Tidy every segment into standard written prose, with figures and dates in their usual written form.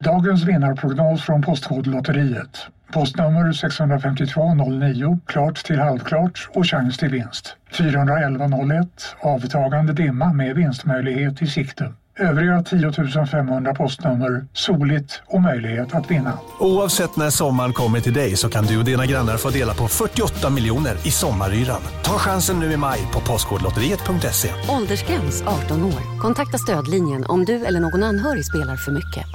Dagens vinnarprognos från Postkodlotteriet. Postnummer 65209, klart till halvklart och chans till vinst. 41101, avtagande dimma med vinstmöjlighet i sikte. Övriga 10 500 postnummer, soligt och möjlighet att vinna. Oavsett när sommaren kommer till dig så kan du och dina grannar få dela på 48 miljoner i sommaryran. Ta chansen nu i maj på postkodlotteriet.se. Åldersgräns 18 år. Kontakta stödlinjen om du eller någon anhörig spelar för mycket.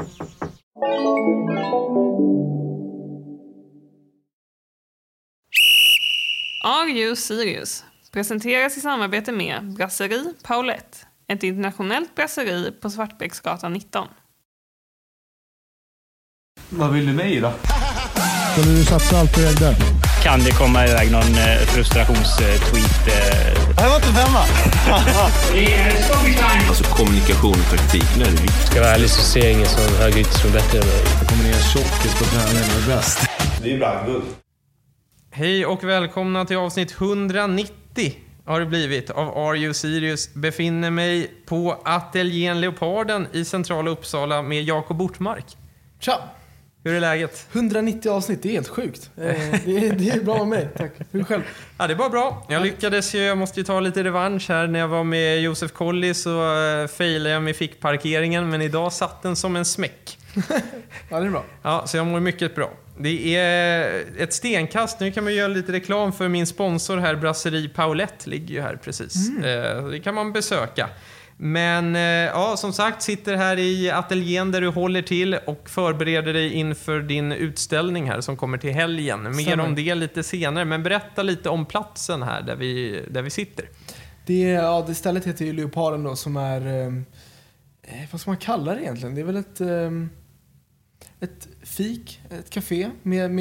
Are You Serious presenteras i samarbete med Brasserie Paulette, ett internationellt brasseri på Svartbäcksgatan 19. Vad vill du med i då? Skulle du satsa allt på ägg där? Kan det komma iväg någon frustrationstweet? Det här var inte femma. Alltså kommunikation och taktik, nu är det viktigt. Ska jag vara ärlig så ser jag ingen som högerytter som är bättre än mig. Jag kommer ner tjockis på träningen och bäst. Det är ibland guld. Hej och välkomna till avsnitt 190 har det blivit av Are You Serious. Befinner mig på Ateljén Leoparden i centrala Uppsala med Jakob Ortmark. Tja! Hur är läget? 190 avsnitt, det är helt sjukt. Det är bra med mig, tack. Hur själv? Ja, det är bara bra. Jag måste ju ta lite revansch här. När jag var med Josef Colli så failade jag med fickparkeringen, men idag satt den som en smäck. Ja, det är bra. Ja, så jag mår mycket bra. Det är ett stenkast. Nu kan man göra lite reklam för min sponsor här, Brasserie Paulette, ligger ju här precis. Det kan man besöka. Men ja, som sagt, sitter här i ateljén där du håller till och förbereder dig inför din utställning här som kommer till helgen. Mer om det lite senare, men berätta lite om platsen här där vi sitter. Det stället heter ju Leoparden då, som är vad ska man kalla det egentligen? Det är väl ett fik, ett café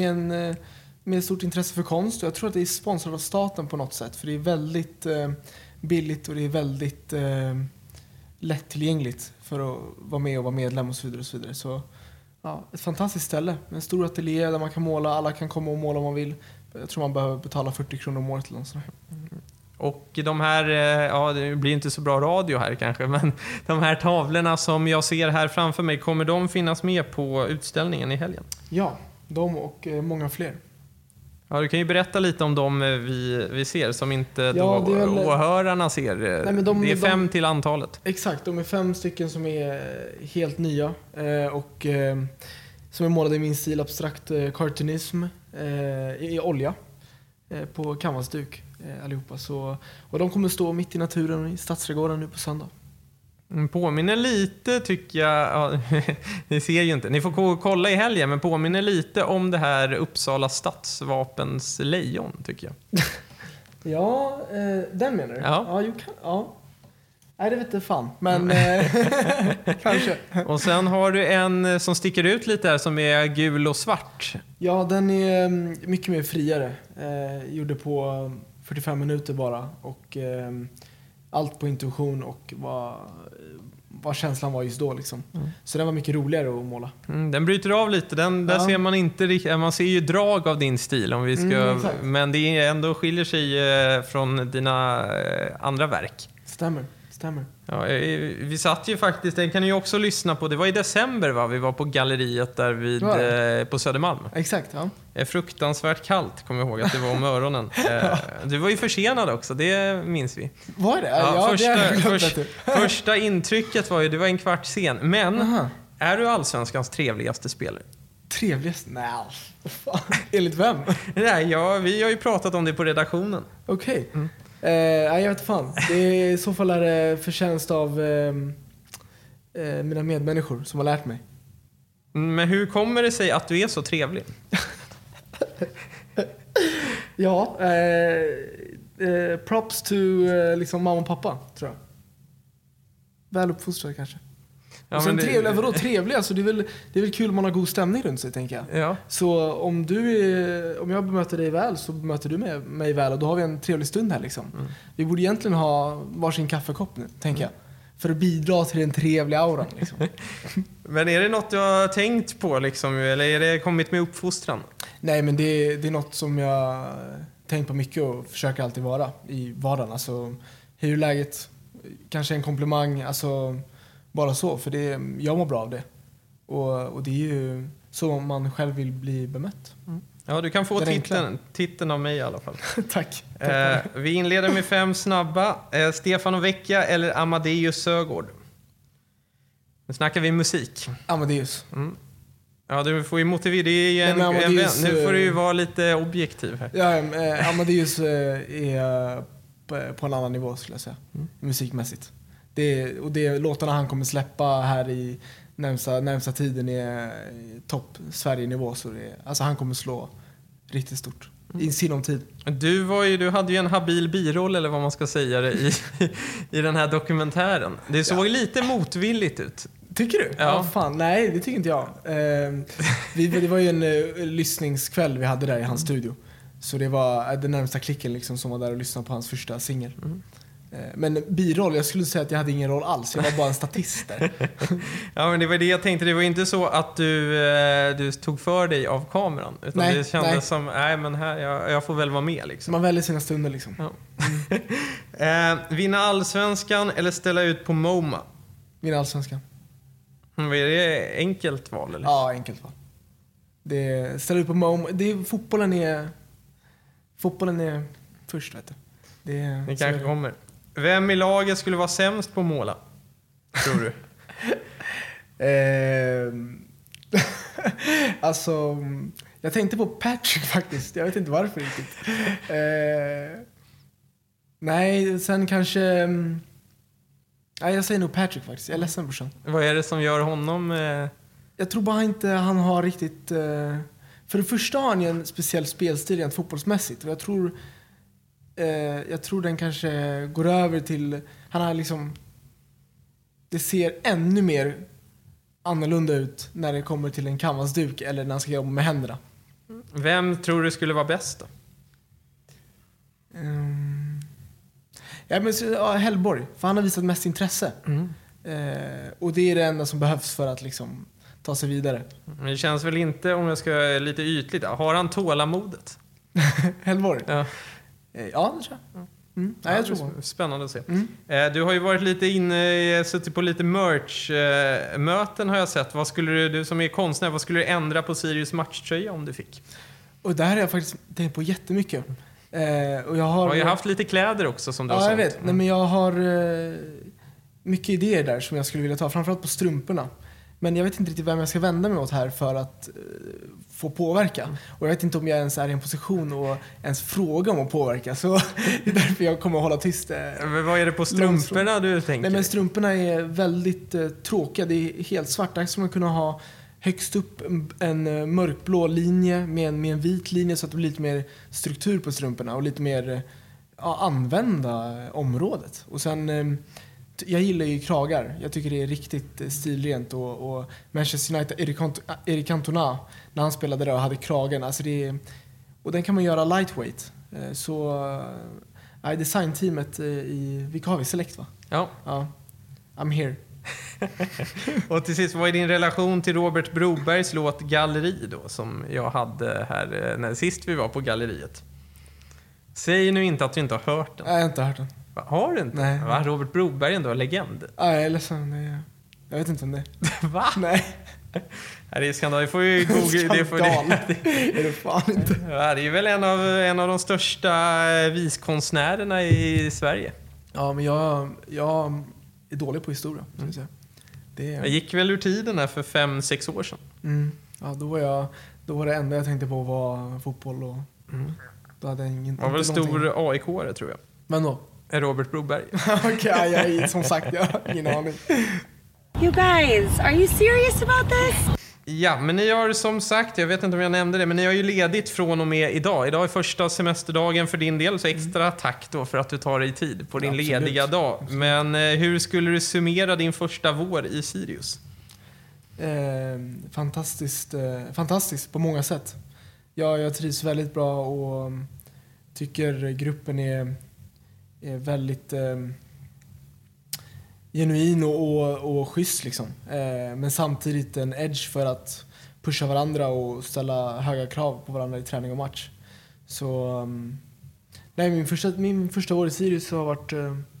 med stort intresse för konst. Jag tror att det är sponsrat av staten på något sätt, för det är väldigt billigt och det är väldigt lättillgängligt för att vara med och vara medlem och så vidare och så vidare. Så ja, ett fantastiskt ställe med en stor ateljé där man kan måla, alla kan komma och måla om man vill. Jag tror man behöver betala 40 kronor om året eller något sådär. Och de här, det blir inte så bra radio här kanske, men de här tavlorna som jag ser här framför mig, kommer de finnas med på utställningen i helgen? Ja, de och många fler. Ja, du kan ju berätta lite om dem vi ser som inte åhörarna ser. Nej, men det är 5 till antalet. Exakt, de är 5 stycken som är helt nya och som är målade i min stil abstrakt cartoonism i olja på canvasduk allihopa. Och de kommer stå mitt i naturen i Stadsträdgården nu på söndag. Påminner lite, tycker jag, ja, ni ser ju inte, ni får kolla i helgen, men påminner lite om det här Uppsala stadsvapens lejon, tycker jag. Ja, den menar du? Ja. Ja. Nej, det vet jag fan, men kanske. Och sen har du en som sticker ut lite här som är gul och svart. Ja, den är mycket mer friare. Gjorde på 45 minuter bara och allt på intuition och vad känslan var just då liksom. Så den var mycket roligare att måla. Den bryter av lite. Där ser man inte riktigt, man ser ju drag av din stil om vi ska, men det är ändå skiljer sig från dina andra verk. Stämmer. Ja, vi satt ju faktiskt, den kan ni ju också lyssna på. Det var i december, va? Vi var på galleriet där på Södermalm. Exakt, ja. Det är fruktansvärt kallt, kommer jag ihåg att det var om öronen. Du var ju försenad också, det minns vi. Var det? Första intrycket var ju, det var en kvart sen. Men är du Allsvenskans trevligaste spelare? Trevligaste? Nej, enligt vem? Nej, vi har ju pratat om det på redaktionen. Okej. Jag vet fan. Det är, i så fall är det förtjänst av mina medmänniskor som har lärt mig. Men hur kommer det sig att du är så trevlig? Ja, props to liksom mamma och pappa, tror jag. Väl uppfostrad kanske. Ja, och sen trevliga, vadå trevliga? Alltså det är väl kul om man har god stämning runt sig, tänker jag. Ja. Så om jag bemöter dig väl, så bemöter du mig väl, och då har vi en trevlig stund här liksom. Vi borde egentligen ha varsin kaffekopp nu, tänker jag. För att bidra till den trevliga auran liksom. Men är det något du har tänkt på liksom, eller är det kommit med uppfostran? Nej, men det är något som jag tänkt på mycket och försöker alltid vara i vardagen. Alltså, hur är läget? Kanske en komplimang, alltså bara så, för jag mår bra av det. Och det är ju så man själv vill bli bemött. Ja, du kan få titeln av mig i alla fall. Tack. Vi inleder med 5 snabba. Stefano Vecchia eller Amadeus Sögaard? Nu snackar vi musik. Amadeus. Ja, du får ju motivera. Det är ju nu får du ju vara lite objektiv här. Ja, Amadeus är på en annan nivå skulle jag säga. Musikmässigt. Det låtarna han kommer släppa här i närmsta tiden är topp Sverige-nivå. Så alltså han kommer slå riktigt stort i sinom tid. Du hade ju en habil biroll eller vad man ska säga det, i den här dokumentären. Det såg lite motvilligt ut. Tycker du? Ja. Fan, nej, det tycker inte jag. Det var ju en lyssningskväll vi hade där i hans studio. Så det var den närmsta klicken liksom, som var där och lyssnade på hans första singel. Men biroll, jag skulle säga att jag hade ingen roll alls. Jag var bara en statist där. Ja, men det var det jag tänkte. Det var inte så att du tog för dig av kameran. Utan det kändes som, men här, jag får väl vara med liksom. Man väljer sina stunder liksom. Ja. Vinna allsvenskan eller ställa ut på MoMA? Vinna allsvenskan. Är det enkelt val eller? Ja, enkelt val. Ställa ut på MoMA. Fotbollen är först, vet du. Det kanske kommer. Vem i laget skulle vara sämst på måla? Tror du? Alltså, jag tänkte på Patrick faktiskt. Jag vet inte varför riktigt. Nej, sen kanske... Nej, jag säger nog Patrick faktiskt. Jag är ledsen, brorsan. Vad är det som gör honom... Jag tror bara inte han har riktigt... För det första har han ju en speciell spelstil rent fotbollsmässigt. Och jag tror den kanske går över till... Han har liksom... Det ser ännu mer annorlunda ut när det kommer till en canvasduk eller när han ska jobba med händerna. Vem tror du skulle vara bäst då? Hellborg. För han har visat mest intresse. Och det är det enda som behövs för att liksom ta sig vidare. Men det känns väl inte, om jag ska lite ytligt, har han tålamodet? Hellborg? Ja. Ja, det tror jag. Nej, jag tror det. Spännande att se. Du har ju varit lite inne, suttit på lite merch-möten har jag sett. Vad skulle du som är konstnär, vad skulle du ändra på Sirius matchtröja om du fick? Och där har jag faktiskt tänkt på jättemycket. Och jag har ju haft lite kläder också som du har sålt. Ja, jag vet. Nej, men jag har mycket idéer där som jag skulle vilja ta. Framförallt på strumporna. Men jag vet inte riktigt vem jag ska vända mig åt här för att få påverka. Och jag vet inte om jag ens är i en position och ens fråga om att påverka. Så det är därför jag kommer att hålla tyst. Men vad är det på strumporna du tänker? Nej, men strumporna är väldigt tråkiga. Det är helt svart. Där ska man kunna ha högst upp en mörkblå linje med en vit linje så att det blir lite mer struktur på strumporna och lite mer använda området. Och sen... Jag gillar ju kragar. Jag tycker det är riktigt stilrent och Manchester United, Eric Cantona när han spelade där och hade kragen, alltså och den kan man göra lightweight. Så designteamet vilka har vi? Select, va? Ja. I'm here. Och till sist, vad är din relation till Robert Brobergs låt Galleri då, som jag hade här när sist vi var på galleriet? Säg nu inte att du inte har hört den. Nej, jag har inte hört den. Har du inte? Nej. Va? Robert Broberg är ändå en legend. Ja, jag är ledsen. Jag vet inte om det. Va? Nej. Det är skandal. Det får ju googla. Det är det fan inte. Ja, det är väl en av de största viskonstnärerna i Sverige. Ja, men jag är dålig på historia. Jag gick väl ur tiden här för 5-6 år sedan. Ja, då var det enda jag tänkte på var fotboll och då hade jag ingen. Var väl stor AIK-are, tror jag. Men då? Robert Broberg. Okej, jag är som sagt, jag har ingen aning. You guys, are you serious about this? Ja, men ni har som sagt, jag vet inte om jag nämnde det, men ni har ju ledigt från och med idag. Idag är första semesterdagen för din del, så extra tack då för att du tar dig tid på din lediga dag. Absolut. Men hur skulle du summera din första vår i Sirius? Fantastiskt på många sätt. Jag trivs väldigt bra och tycker gruppen är väldigt genuin och schysst liksom. Men samtidigt en edge för att pusha varandra och ställa höga krav på varandra i träning och match. Så min första år i Sirius har varit,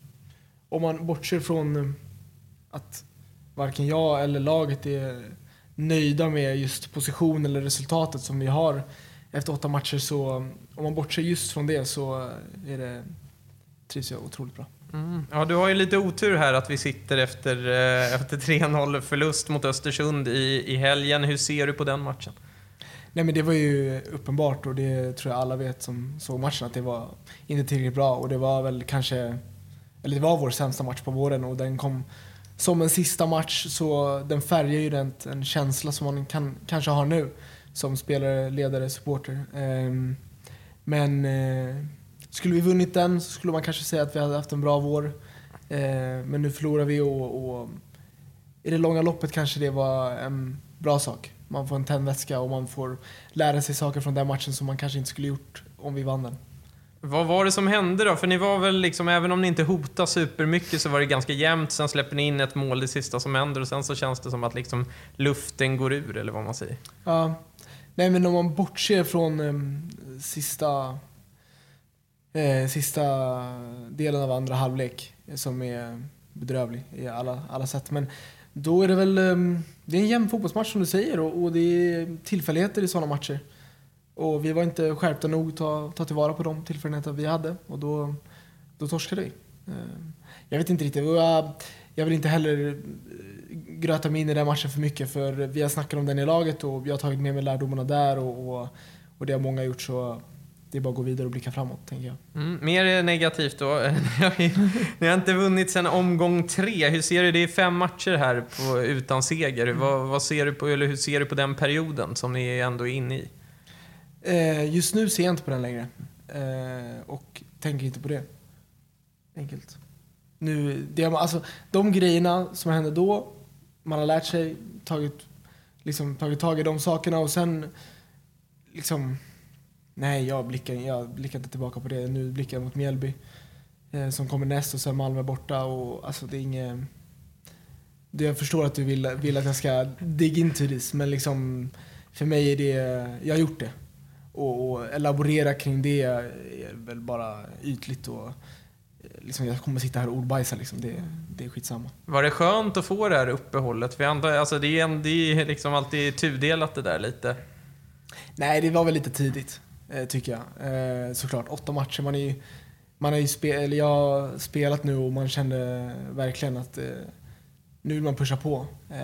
om man bortser från att varken jag eller laget är nöjda med just position eller resultatet som vi har efter 8 matcher. Så om man bortser just från det så trivs jag otroligt bra. Ja, du har ju lite otur här att vi sitter efter 3-0 förlust mot Östersund i helgen. Hur ser du på den matchen? Nej, men det var ju uppenbart, och det tror jag alla vet som såg matchen, att det var inte tillräckligt bra, och det var väl det var vår sämsta match på våren, och den kom som en sista match, så den färgar ju en känsla som man kanske har nu som spelare, ledare, supporter. Men skulle vi vunnit den så skulle man kanske säga att vi hade haft en bra vår. Men nu förlorar vi, och i det långa loppet kanske det var en bra sak. Man får en tändvätska och man får lära sig saker från den matchen som man kanske inte skulle gjort om vi vann den. Vad var det som hände då? För ni var väl liksom, även om ni inte hotade supermycket, så var det ganska jämnt. Sen släpper ni in ett mål det sista som händer, och sen så känns det som att liksom luften går ur, eller vad man säger. Ja, nej, men om man bortser från sista delen av andra halvlek som är bedrövlig i alla sätt. Men då är det väl det är en jämn fotbollsmatch som du säger, och det är tillfälligheter i sådana matcher. Och vi var inte skärpta nog att ta tillvara på de tillfälligheter vi hade, och då torskade vi. Jag vet inte riktigt. Jag vill inte heller gröta mig in i den matchen för mycket, för vi har snackat om den i laget och vi har tagit med mig lärdomarna där, och det har många gjort, så det är bara att gå vidare och blicka framåt, tänker jag. Mer negativt då. Ni har inte vunnit sedan omgång 3. Hur ser du? Det är 5 matcher här utan seger. Vad ser du på, eller hur ser du på den perioden som ni ändå är inne i? Just nu ser jag inte på den längre. Och tänker inte på det. Enkelt. Nu, de grejerna som hände då, man har lärt sig, tagit tag i de sakerna, och sen liksom... Nej, jag blickar inte tillbaka på det. Nu blickar jag mot Mjällby som kommer näst, och sen Malmö borta, och alltså det är inget... Jag förstår att du vill att jag ska dig into this, men liksom för mig är det... Jag har gjort det. Och elaborera kring det är väl bara ytligt, och liksom jag kommer sitta här och ordbajsa liksom. Det är skitsamma. Var det skönt att få det här uppehållet? För alltså det är liksom alltid tudelat det där lite. Nej, det var väl lite tidigt, tycker jag. Såklart, 8 matcher. Jag har spelat nu, och man kände verkligen att nu vill man pusha på.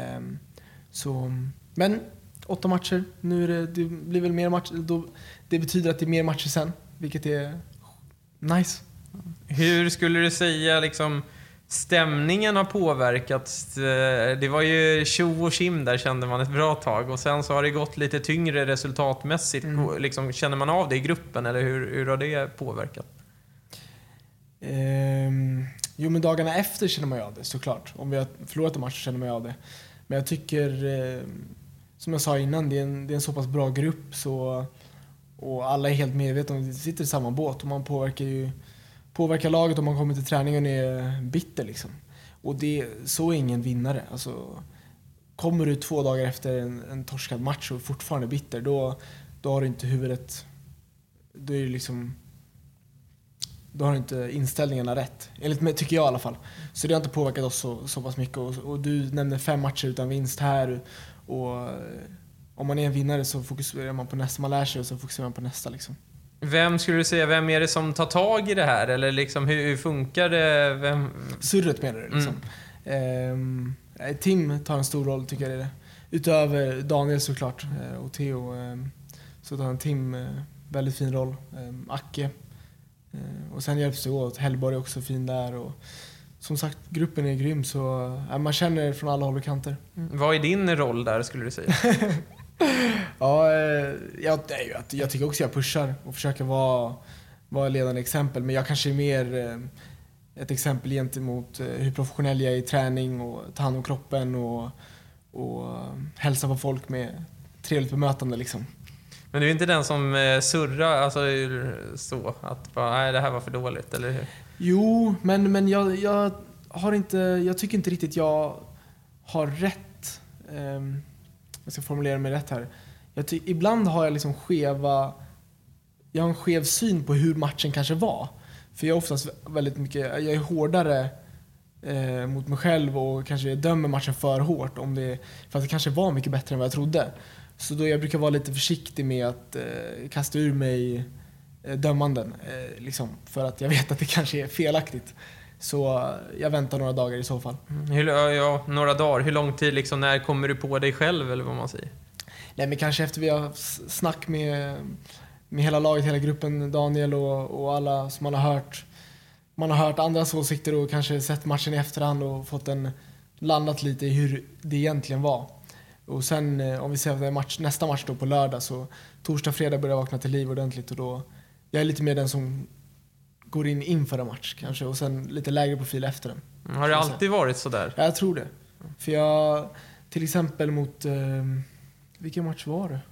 Men 8 matcher, nu det blir väl mer matcher. Det betyder att det är mer matcher sen, vilket är nice. Hur skulle du säga liksom stämningen har påverkats? Det var ju tjo och kim där, kände man ett bra tag, och sen så har det gått lite tyngre resultatmässigt. Liksom, känner man av det i gruppen, eller hur har det påverkat? Jo, men dagarna efter känner man ju av det, såklart. Om vi har förlorat en match känner man ju av det. Men jag tycker, som jag sa innan, det är en så pass bra grupp, så, och alla är helt medvetna om att vi sitter i samma båt, och man påverkar laget om man kommer till träningen och är bitter liksom. Och så är ingen vinnare. Alltså, kommer du 2 dagar efter en torskad match och fortfarande bitter, då har du inte huvudet, då är det liksom, då har du inte inställningarna rätt. Enligt mig, tycker jag i alla fall. Så det har inte påverkat oss så pass mycket. Och du nämnde 5 matcher utan vinst här, och om man är en vinnare så fokuserar man på nästa, man lär sig, och så fokuserar man på nästa liksom. Vem skulle du säga, vem är det som tar tag i det här? Eller liksom, hur funkar det? Surret menar du liksom. Tim tar en stor roll, tycker jag det är. Utöver Daniel såklart, och Theo, så tar en Tim väldigt fin roll. Acke. Och sen hjälps det åt. Hellborg är också fin där. Och som sagt, gruppen är grym, så man känner från alla håll och kanter. Vad är din roll där, skulle du säga? Ja, jag tycker också jag pushar och försöker vara ledande exempel. Men jag kanske är mer ett exempel gentemot hur professionell jag är i träning, och ta hand om kroppen, och hälsa på folk med trevligt bemötande liksom. Men du är inte den som surrar, alltså så att bara, nej, det här var för dåligt, eller hur? Jo, men jag tycker inte riktigt jag har rätt. Jag ska formulera mig rätt här. Ibland har jag liksom jag har en skev syn på hur matchen kanske var. För jag är oftast väldigt mycket, jag är hårdare mot mig själv och kanske dömer matchen för hårt för att det kanske var mycket bättre än vad jag trodde. Så då jag brukar vara lite försiktig med att kasta ur mig dömanden liksom, för att jag vet att det kanske är felaktigt. Så jag väntar några dagar i så fall. Några dagar. Hur lång tid liksom, när kommer du på dig själv eller vad man säger? Nej, men kanske efter vi har snack med hela laget, hela gruppen, Daniel och alla som man har hört andras åsikter och kanske sett matchen i efterhand och fått landat lite i hur det egentligen var. Och sen om vi ser nästa match då på lördag, så torsdag, fredag börjar jag vakna till liv ordentligt, och då jag är lite mer den som går in inför en match kanske, och sen lite lägre profil efter den. Har det alltid varit så där? Ja, jag tror det. För jag till exempel mot vilken match var det?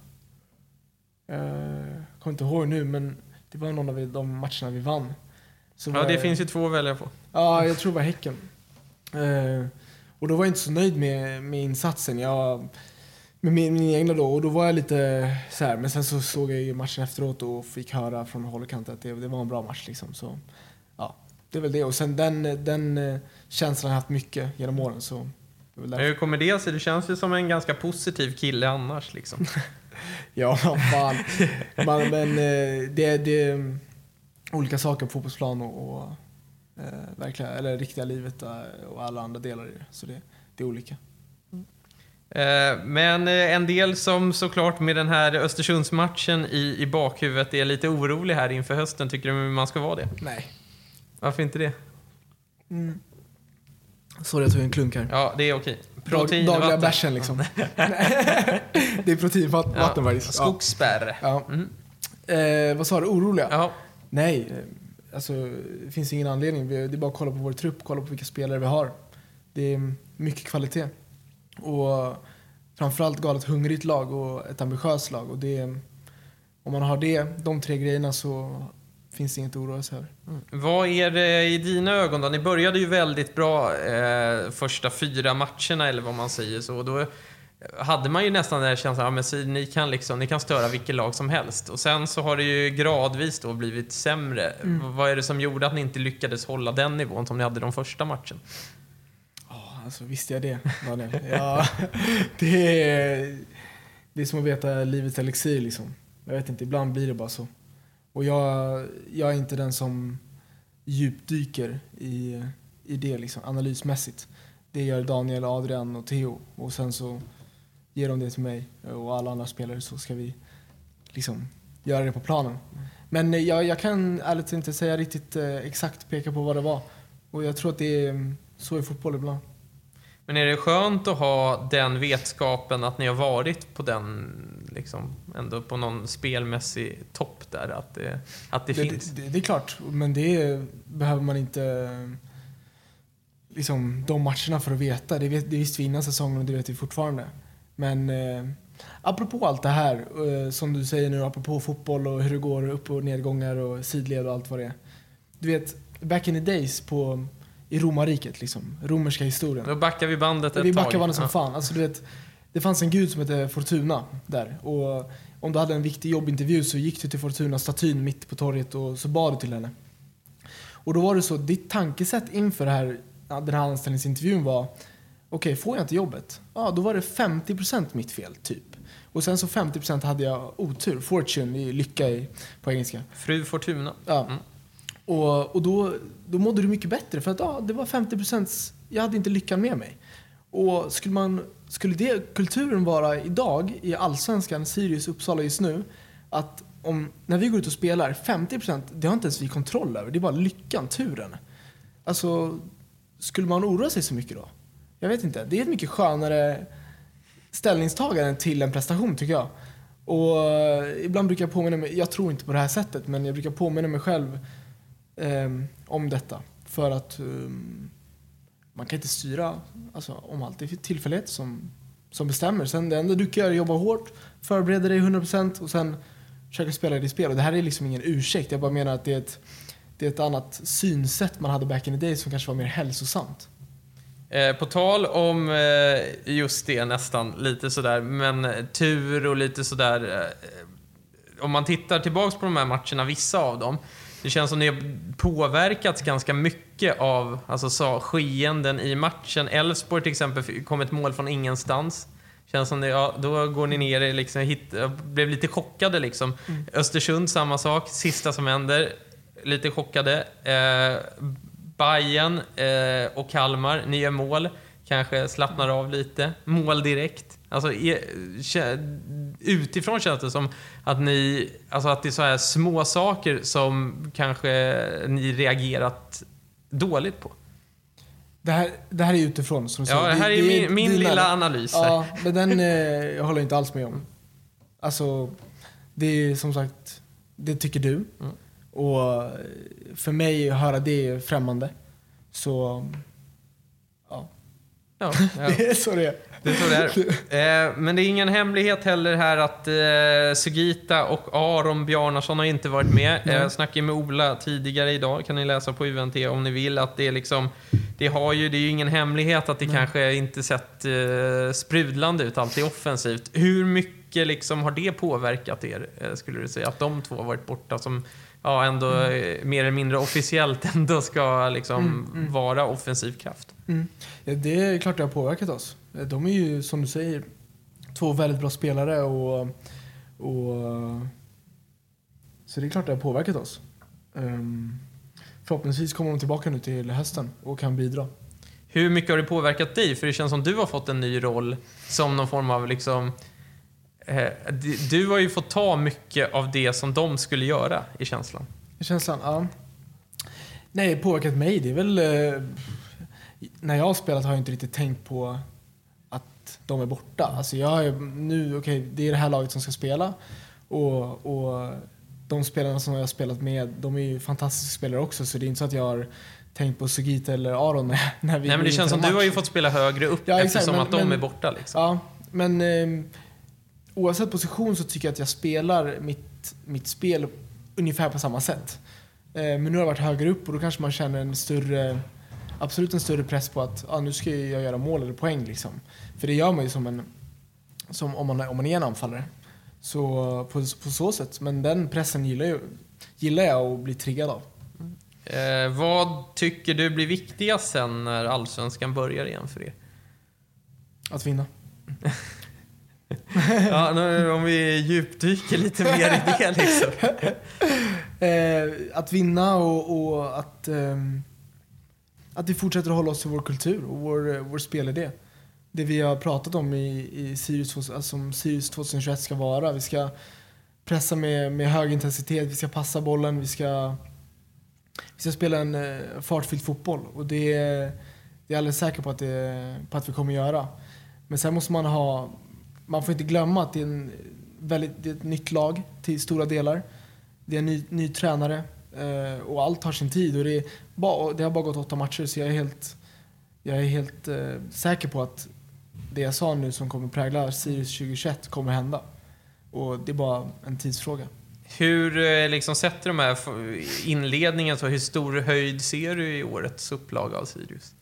Jag kommer inte ihåg nu, men det var någon av de matcherna vi vann. Så det finns ju 2 att välja på. Ja, jag tror det var Häcken. Och då var jag inte så nöjd med insatsen. Med min egna då. Och då var jag lite så här. Men sen så såg jag ju matchen efteråt och fick höra från håll och kant att det var en bra match liksom. Så ja, det är väl det. Och sen den känslan har jag haft mycket genom åren. Så hur kommer det sig? Du känns ju som en ganska positiv kille annars liksom. Ja, fan. Men det är olika saker på fotbollsplan och verkligen, eller riktiga livet och alla andra delar i det. Så det är olika. Men en del som såklart med den här Östersundsmatchen i bakhuvudet är lite orolig här inför hösten. Tycker du man ska vara det? Nej. Varför inte det? Sorry, jag tog en klunk här. Ja, det är okej. Protein, dagliga bärsen liksom. Det är protein, vatten varje. Skogsspärr. Ja. Vad sa du? Oroliga? Ja. Nej, alltså det finns ingen anledning. Det är bara att kolla på vår trupp, kolla på vilka spelare vi har. Det är mycket kvalitet. Och framförallt galet hungrigt lag och ett ambitiöst lag. Och om man har de 3 grejerna, så finns det inget att oroa sig över. Vad är det i dina ögon då? Ni började ju väldigt bra första 4 matcherna, eller vad man säger så. Då hade man ju nästan den här känslan att ni kan störa vilket lag som helst. Och sen så har det ju gradvis då blivit sämre. Vad är det som gjorde att ni inte lyckades hålla den nivån som ni hade de första matchen? Alltså visste jag det. Ja, det är som att veta livets elixir liksom. Jag vet inte, ibland blir det bara så. Och jag är inte den som djupdyker i det liksom, analysmässigt. Det gör Daniel, Adrian och Theo. Och sen så ger de det till mig och alla andra spelare, så ska vi liksom göra det på planen. Men jag kan ärligt inte säga riktigt exakt peka på vad det var. Och jag tror att det är så i fotboll ibland. Men är det skönt att ha den vetskapen att ni har varit på den liksom, ändå på någon spelmässig topp där, att det finns? Det är klart, men det behöver man inte liksom, de matcherna för att veta. Det visste vi innan säsongen och det vet vi fortfarande. Men apropå allt det här, som du säger nu, apropå fotboll och hur det går upp- och nedgångar och sidled och allt vad det är. Du vet, back in the days i romarriket, liksom, romerska historien. Då backar vi bandet ett tag. Vi backar bandet som fan. Alltså, du vet, det fanns en gud som hette Fortuna där. Och om du hade en viktig jobbintervju så gick du till Fortuna-statyn mitt på torget och så bad du till henne. Och då var det så, ditt tankesätt inför den här anställningsintervjun var: okej, får jag inte jobbet? Ja, då var det 50% mitt fel, typ. Och sen så 50% hade jag otur. Fortune, i lycka på engelska. Fru Fortuna. Ja. Och då mådde du mycket bättre, för att det var 50%, jag hade inte lyckan med mig. Och skulle det kulturen vara idag i Allsvenskan, Sirius, Uppsala just nu, att när vi går ut och spelar, 50%, det har inte ens vi kontroll över. Det är bara lyckan, turen. Alltså, skulle man oroa sig så mycket då? Jag vet inte. Det är ett mycket skönare ställningstagande till en prestation, tycker jag. Och ibland brukar jag påminna mig, jag tror inte på det här sättet, men jag brukar påminna mig själv om detta. För att man kan inte styra om allt. Det är tillfällighet som bestämmer. Sen det enda du kan göra är jobba hårt, förbereda dig 100% och sen försöka spela ditt spel. Och det här är liksom ingen ursäkt. Jag bara menar att det är ett annat synsätt man hade back in the day som kanske var mer hälsosamt. På tal om just det, nästan lite sådär, men tur och lite sådär. Om man tittar tillbaks på de här matcherna, vissa av dem, Det känns som ni har påverkats ganska mycket av skeenden i matchen. Elfsborg till exempel kom ett mål från ingenstans. Känns som då går ni ner liksom, blev lite chockade liksom. Östersund samma sak, sista som händer, lite chockade. Bayern och Kalmar, ni gör mål, kanske slappnar av lite, mål direkt. Alltså utifrån känns det som att ni, alltså att det är så här små saker som kanske ni reagerat dåligt på. Det här är utifrån, som du säger. Ja, det här är min lilla analys. Ja, men den jag håller inte alls med om. Alltså, det är som sagt, det tycker du. Och för mig att höra det är främmande. Så, ja. Det är så det är. Det är så det är. Men det är ingen hemlighet heller här att Sugita och Aron Bjarnason har inte varit med. Jag snackade med Ola tidigare idag, kan ni läsa på UNT om ni vill, att det är liksom, det är ju ingen hemlighet att det kanske inte sett sprudlande ut alltid offensivt. Hur mycket liksom har det påverkat er, skulle du säga, att de två har varit borta som ändå mer eller mindre officiellt ändå ska liksom vara offensiv kraft? Ja, det är klart det har påverkat oss. De är ju, som du säger, två väldigt bra spelare och så det är klart det har påverkat oss. Förhoppningsvis kommer de tillbaka nu till hösten och kan bidra. Hur mycket har det påverkat dig? För det känns som du har fått en ny roll som någon form av liksom... Du har ju fått ta mycket av det som de skulle göra i känslan. I känslan, ja. Nej, påverkat mig, det är väl... När jag har spelat har jag inte riktigt tänkt på att de är borta. Alltså jag är nu, det är det här laget som ska spela. Och de spelarna som jag har spelat med, de är ju fantastiska spelare också. Så det är inte så att jag har tänkt på Sugita eller Aron när vi... Nej, men det känns som du har ju fått spela högre upp eftersom att de är borta. Liksom. Ja, men oavsett position så tycker jag att jag spelar mitt spel ungefär på samma sätt. Men nu har jag varit högre upp och då kanske man känner absolut en större press på att nu ska jag göra mål eller poäng liksom. För det gör man ju som om man är en anfallare. Så på så sätt, men den pressen gillar jag att bli triggad av. Vad tycker du blir viktigast sen när Allsvenskan börjar igen för er? Att vinna. Ja, nu om vi djupdyker lite mer i det liksom. Att vinna och att vi fortsätter att hålla oss till vår kultur och vår spelidé. Det vi har pratat om i Sirius, som Sirius 2021 ska vara. Vi ska pressa med hög intensitet, vi ska passa bollen, vi ska spela en fartfylld fotboll. Och det är jag alldeles säker på att vi kommer göra. Men sen måste man får inte glömma att det är ett nytt lag till stora delar. Det är en ny tränare och allt tar sin tid. Och det har bara gått 8 matcher, så jag är helt säker på att det jag sa nu som kommer prägla Sirius 2021 kommer hända. Och det är bara en tidsfråga. Hur liksom sätter de här inledningen, så hur stor höjd ser du i årets upplaga av Sirius?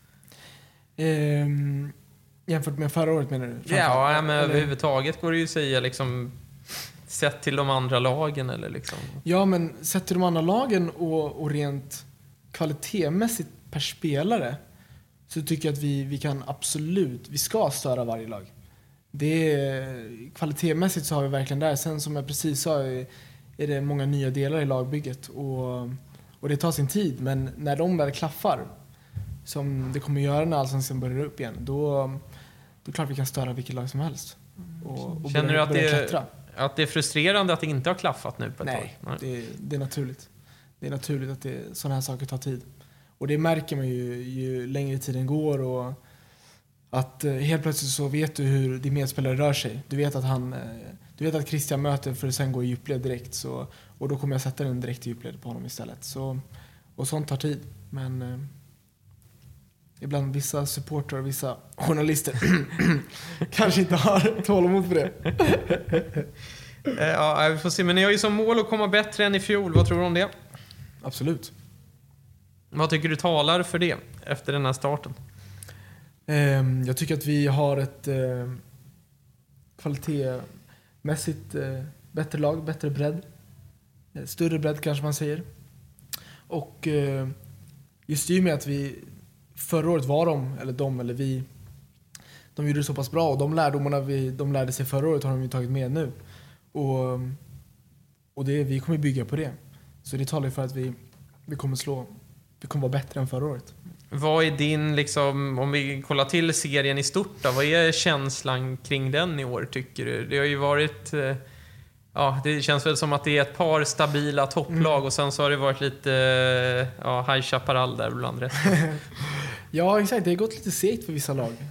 Jämfört med förra året menar du? Ja, men överhuvudtaget går det ju att säga liksom, sett till de andra lagen eller liksom. Ja, men sett till de andra lagen och rent kvalitetsmässigt per spelare så tycker jag att vi ska störa varje lag. Kvalitetsmässigt så har vi verkligen där. Sen som jag precis sa är det många nya delar i lagbygget och det tar sin tid, men när de väl klaffar, som det kommer göra när Allsvenskan börjar upp igen, då är klart vi kan störa vilket lag som helst. Och känner du att det är frustrerande att det inte har klaffat nu på ett tag? Nej, det är naturligt. Det är naturligt att sådana här saker tar tid. Och det märker man ju längre tiden går, och att helt plötsligt så vet du hur din medspelare rör sig. Du vet att Christian möter för att sen gå i djupled direkt. Och då kommer jag sätta den direkt i djupled på honom istället. Och sånt tar tid. Men ibland vissa supportrar och vissa journalister kanske inte har tålamod för det. Ja, vi får se. Men ni har ju som mål att komma bättre än i fjol. Vad tror du om det? Absolut. Vad tycker du talar för det efter den här starten? Jag tycker att vi har ett kvalitetsmässigt bättre lag, bättre bredd. Större bredd kanske man säger. Och just i och med att vi förra året var vi, de gjorde det så pass bra, och de lärdomarna de lärde sig förra året har de ju tagit med nu. Och vi kommer bygga på det. Så det talar ju för att vi kommer vara bättre än förra året. Vad är din, liksom, om vi kollar till serien i stort då, vad är känslan kring den i år, tycker du? Det har ju varit, det känns väl som att det är ett par stabila topplag och sen så har det varit lite High Chaparral där bland resten. Ja, exakt. Det har gått lite segt för vissa lag.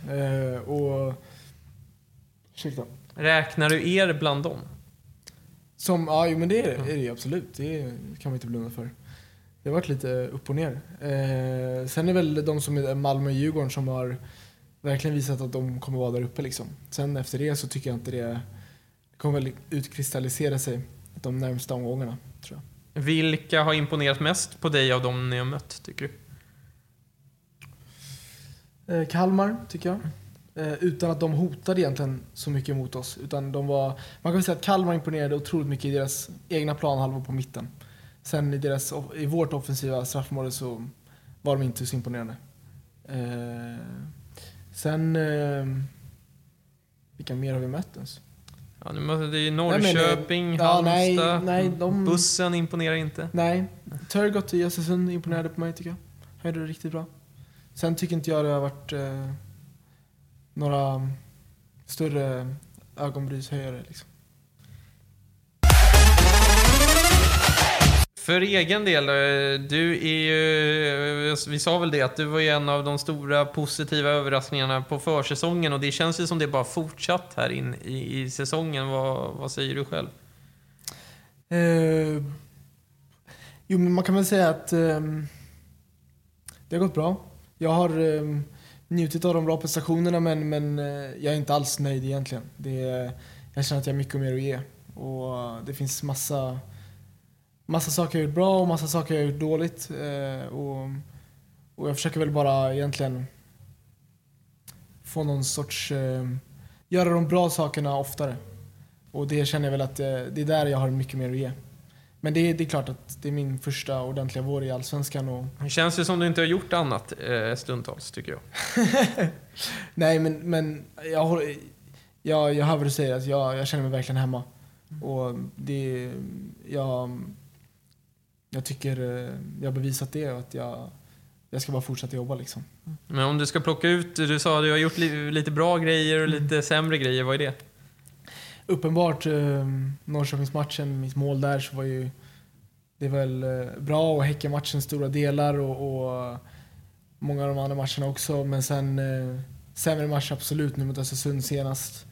Ursäkta. Räknar du er bland dem? Men det är det ju absolut. Det kan man inte blunda för. Det har varit lite upp och ner. Sen är väl de som är Malmö och Djurgården som har verkligen visat att de kommer vara där uppe liksom. Sen efter det så tycker jag inte det kommer väl utkristallisera sig de närmsta omgångarna, tror jag. Vilka har imponerat mest på dig av dem ni har mött, tycker du? Kalmar, tycker jag. Utan att de hotade egentligen så mycket mot oss. Utan man kan säga att Kalmar imponerade otroligt mycket i deras egna planhalvor på mitten. Sen i vårt offensiva straffområde så var de inte så imponerande. Sen vilka mer har vi mött ens? Ja, det är Norrköping, Halmstad. Bussen imponerar inte. Nej, Turgott i Östersund imponerade på mig, tycker jag. Han gjorde det riktigt bra. Sen tycker inte jag det har varit några större ögonbryshöjare liksom. För egen del, du är ju, vi sa väl det, att du var ju en av de stora positiva överraskningarna på försäsongen, och det känns ju som det bara fortsatt här in i säsongen. Vad säger du själv? Men man kan väl säga att det har gått bra. Jag har njutit av de bra prestationerna, men jag är inte alls nöjd egentligen. Jag känner att jag har mycket mer att ge, och det finns massa saker jag har gjort bra och massa saker jag har gjort dåligt, och jag försöker väl bara egentligen få någon sorts göra de bra sakerna oftare, och det känner jag väl att det är där jag har mycket mer att ge. Men det är klart att det är min första ordentliga vår i Allsvenskan, och det känns ju som du inte har gjort annat stundtals, tycker jag. Nej, men jag hör vad du säger, att jag känner mig verkligen hemma, och jag tycker jag har bevisat det, och att jag ska bara fortsätta jobba liksom. Men om du ska plocka ut, du sa att du har gjort lite bra grejer och lite sämre grejer, vad är det? Uppenbart Norrköpingsmatchen, mitt mål där, så var ju det väl bra, och Häckenmatchen stora delar, och många av de andra matcherna också, men sen sämre match absolut nu mot Östersund senast.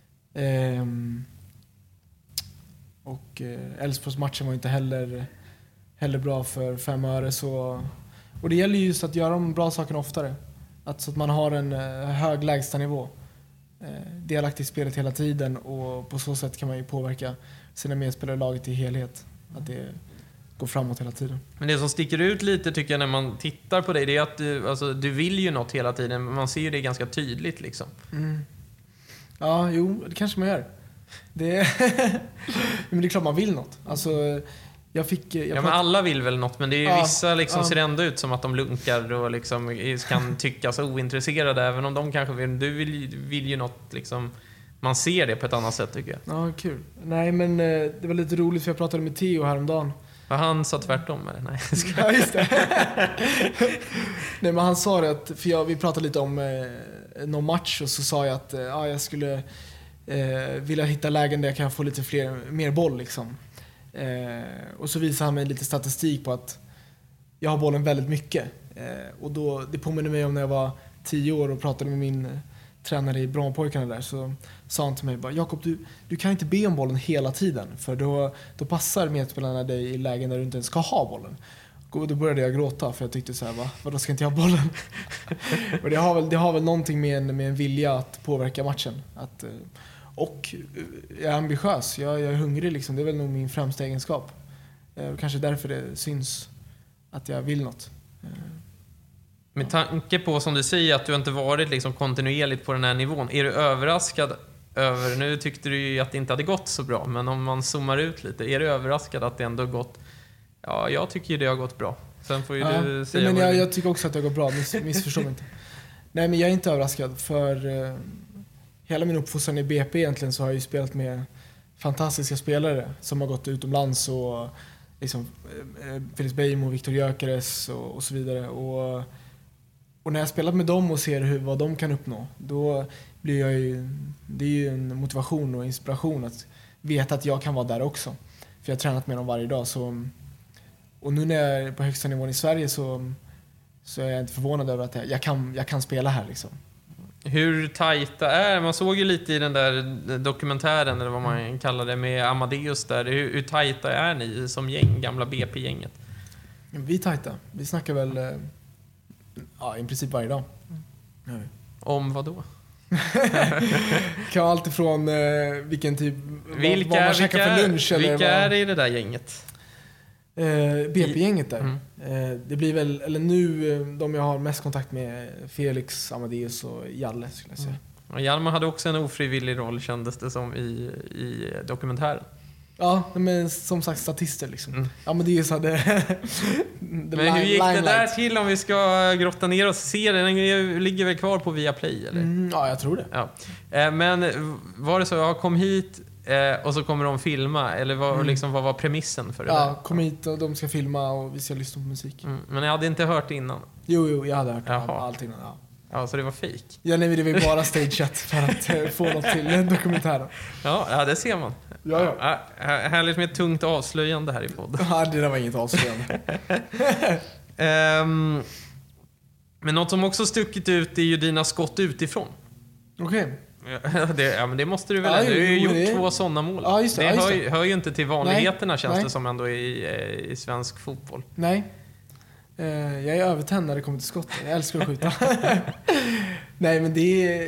Och Elfsborgsmatchen var inte heller bra för 5 öre, så, och det gäller just att göra de bra sakerna oftare, så att man har en hög lägstanivå, delaktig i spelet hela tiden, och på så sätt kan man ju påverka sina medspelare och laget i helhet, att det går framåt hela tiden. Men det som sticker ut lite, tycker jag, när man tittar på dig, det är att du vill ju något hela tiden, men man ser ju det ganska tydligt liksom. Ja, jo, det kanske man gör. Men det är klart man vill något. Alltså, men alla vill väl något, men det är vissa liksom ser ändå ut som att de lunkar och liksom kan tyckas ointresserade, även om de kanske vill. Du vill ju något liksom, man ser det på ett annat sätt, tycker jag. Ja, kul. Nej, men det var lite roligt, för jag pratade med Theo häromdagen. Och han sa tvärtom, eller? Nej, ja, just det. Nej, men han sa det att, för vi pratade lite om någon match, och så sa jag att jag skulle vilja hitta lägen där jag kan få lite mer boll liksom. Och så visar han mig lite statistik på att jag har bollen väldigt mycket, och då, det påminner mig om när jag var 10 år och pratade med min tränare i Brommapojkarna där, så sa han till mig bara: Jakob, du kan inte be om bollen hela tiden, för då passar medspelarna dig i lägen där du inte ens ska ha bollen. Och då började jag gråta, för jag tyckte så här, vadå ska inte jag ha bollen? Och det har väl någonting med en vilja att påverka matchen, och jag är ambitiös, jag är hungrig liksom. Det är väl nog min främsta egenskap, och kanske därför det syns att jag vill något. Med tanke på, som du säger, att du inte varit liksom kontinuerligt på den här nivån, är du överraskad över, nu tyckte du ju att det inte hade gått så bra, men om man zoomar ut lite, är du överraskad att det ändå gått? Ja, jag tycker ju det har gått bra. Sen får ju du säga. Men jag tycker också att det går bra, missförstå mig inte. Nej, men jag är inte överraskad, för hela min uppfostran i BP egentligen så har jag ju spelat med fantastiska spelare som har gått utomlands, och liksom Felix Beijmo, Viktor Gyökeres och så vidare. Och när jag spelat med dem och ser vad de kan uppnå, då blir jag ju, det är ju en motivation och inspiration att veta att jag kan vara där också. För jag har tränat med dem varje dag. Och nu när jag är på högsta nivån i Sverige så är jag inte förvånad över att jag kan spela här liksom. Hur tajta är, man såg ju lite i den där dokumentären eller vad man kallar det med Amadeus där, hur tajta är ni som gäng, gamla BP-gänget? Vi är tajta, vi snackar väl i princip varje dag. Om vad då? Kan vara allt ifrån vilken typ, vad man käkar för lunch. Vilka är det i det där gänget? BP-gänget där. Det blir väl, eller nu de jag har mest kontakt med, Felix, Amadeus och Jalle skulle jag säga. Och Hjalmar hade också en ofrivillig roll, kändes det som i dokumentären. Ja, men som sagt statister liksom. Amadeus hade men hur gick det där till, om vi ska grotta ner och se den ligger väl kvar på Viaplay eller? Ja, jag tror det. Ja. Men var det så, jag kom hit och så kommer de filma, eller vad var premissen för det? Ja, kom hit och de ska filma och vi ska lyssna på musik. Men jag hade inte hört innan. Jo, jag hade hört allt innan. Ja, så det var fake. Ja, nej, det var bara stageat för att få något till dokumentären. Ja, det ser man. Ja. Härligt med ett tungt avslöjande här i podden. Ja, det där var inget avslöjande. Men något som också stuckit ut är ju dina skott utifrån. Okej. Men det måste du väl. Du har ju gjort 2 sådana mål. Ja, just det. Det hör ju inte till vanligheterna, känns det som ändå i svensk fotboll. Nej. Jag är övertänd när det kommer till skott. Jag älskar att skjuta. Nej, men det är...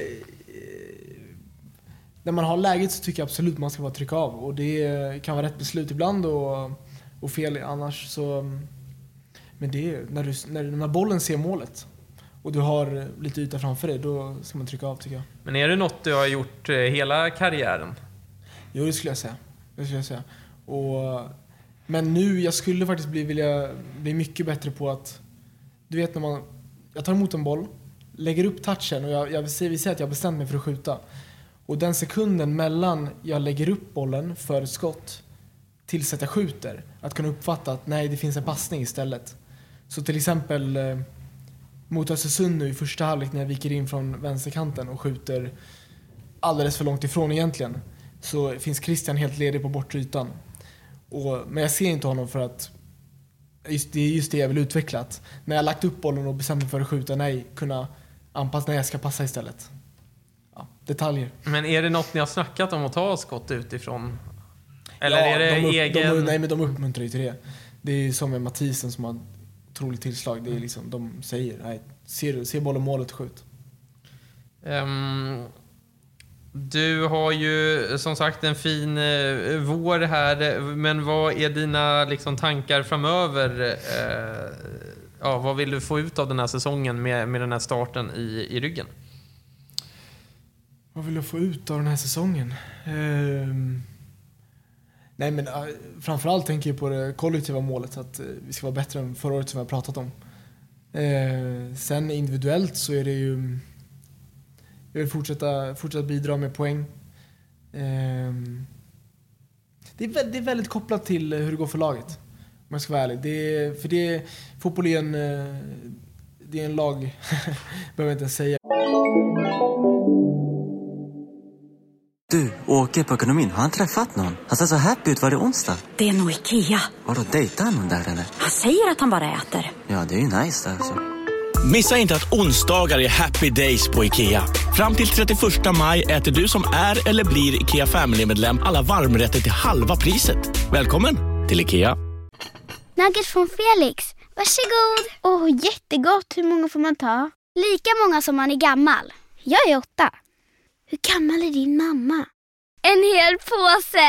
När man har läget så tycker jag absolut man ska bara trycka av. Och det kan vara rätt beslut ibland och fel annars. Så... Men det är när bollen ser målet och du har lite yta framför dig, då ska man trycka av, tycker jag. Men är det något du har gjort hela karriären? Jo, det skulle jag säga. Men nu, jag skulle faktiskt vilja bli mycket bättre på att... Du vet, när jag tar emot en boll, lägger upp touchen och jag vill säga att jag har bestämt mig för att skjuta. Och den sekunden mellan jag lägger upp bollen för skott tills att jag skjuter, att kunna uppfatta att nej, det finns en passning istället. Så till exempel mot Östersund nu i första halvlek när jag viker in från vänsterkanten och skjuter alldeles för långt ifrån egentligen, så finns Christian helt ledig på bortre ytan. Men jag ser inte honom för att det är just det jag vill utveckla. När jag lagt upp bollen och bestämt mig för att skjuta, kunna anpassa när jag ska passa istället. Ja, detaljer. Men är det något ni har snackat om att ta skott utifrån? Eller är det egen... Nej, men de uppmuntrar ju till det. Det är som med Mathisen som har otroligt tillslag. Det är liksom, de säger, nej, se bollen målet och skjut. Du har ju som sagt en fin vår här, men vad är dina liksom tankar framöver? Vad vill du få ut av den här säsongen med den här starten i ryggen? Vad vill jag få ut av den här säsongen? Nej, men framförallt tänker jag på det kollektiva målet, att vi ska vara bättre än förra året som vi har pratat om. Sen individuellt så är det ju... Jag vill fortsätta bidra med poäng. Det är väldigt kopplat till hur det går för laget, om jag ska vara ärlig. Fotboll är en lag, behöver jag inte ens säga. Du, Åke på ekonomin, har han träffat någon? Han ser så happy ut, var det onsdag? Det är nog Ikea. Vadå, dejtar han någon där eller? Han säger att han bara äter. Ja, det är ju nice alltså. Missa inte att onsdagar är happy days på Ikea. Fram till 31 maj äter du som är eller blir Ikea Family-medlem alla varmrätter till halva priset. Välkommen till Ikea. Nuggets från Felix. Varsågod. Jättegott. Hur många får man ta? Lika många som man är gammal. Jag är 8. Hur gammal är din mamma? En hel påse.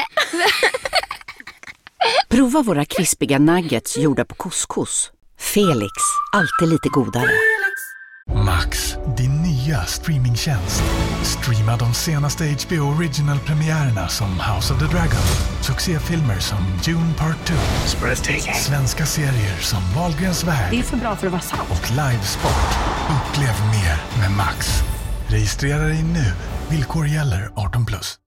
Prova våra krispiga nuggets gjorda på couscous. Felix, alltid lite godare. Max, din nya streamingtjänst. Streama de senaste HBO Original-premiärerna som House of the Dragon, Succéfilmer som Dune Part 2. Svenska serier som Wahlgrens värld. Det är för bra för att vara sant. Och Livesport. Upplev mer med Max. Registrera dig nu. Villkor gäller 18+.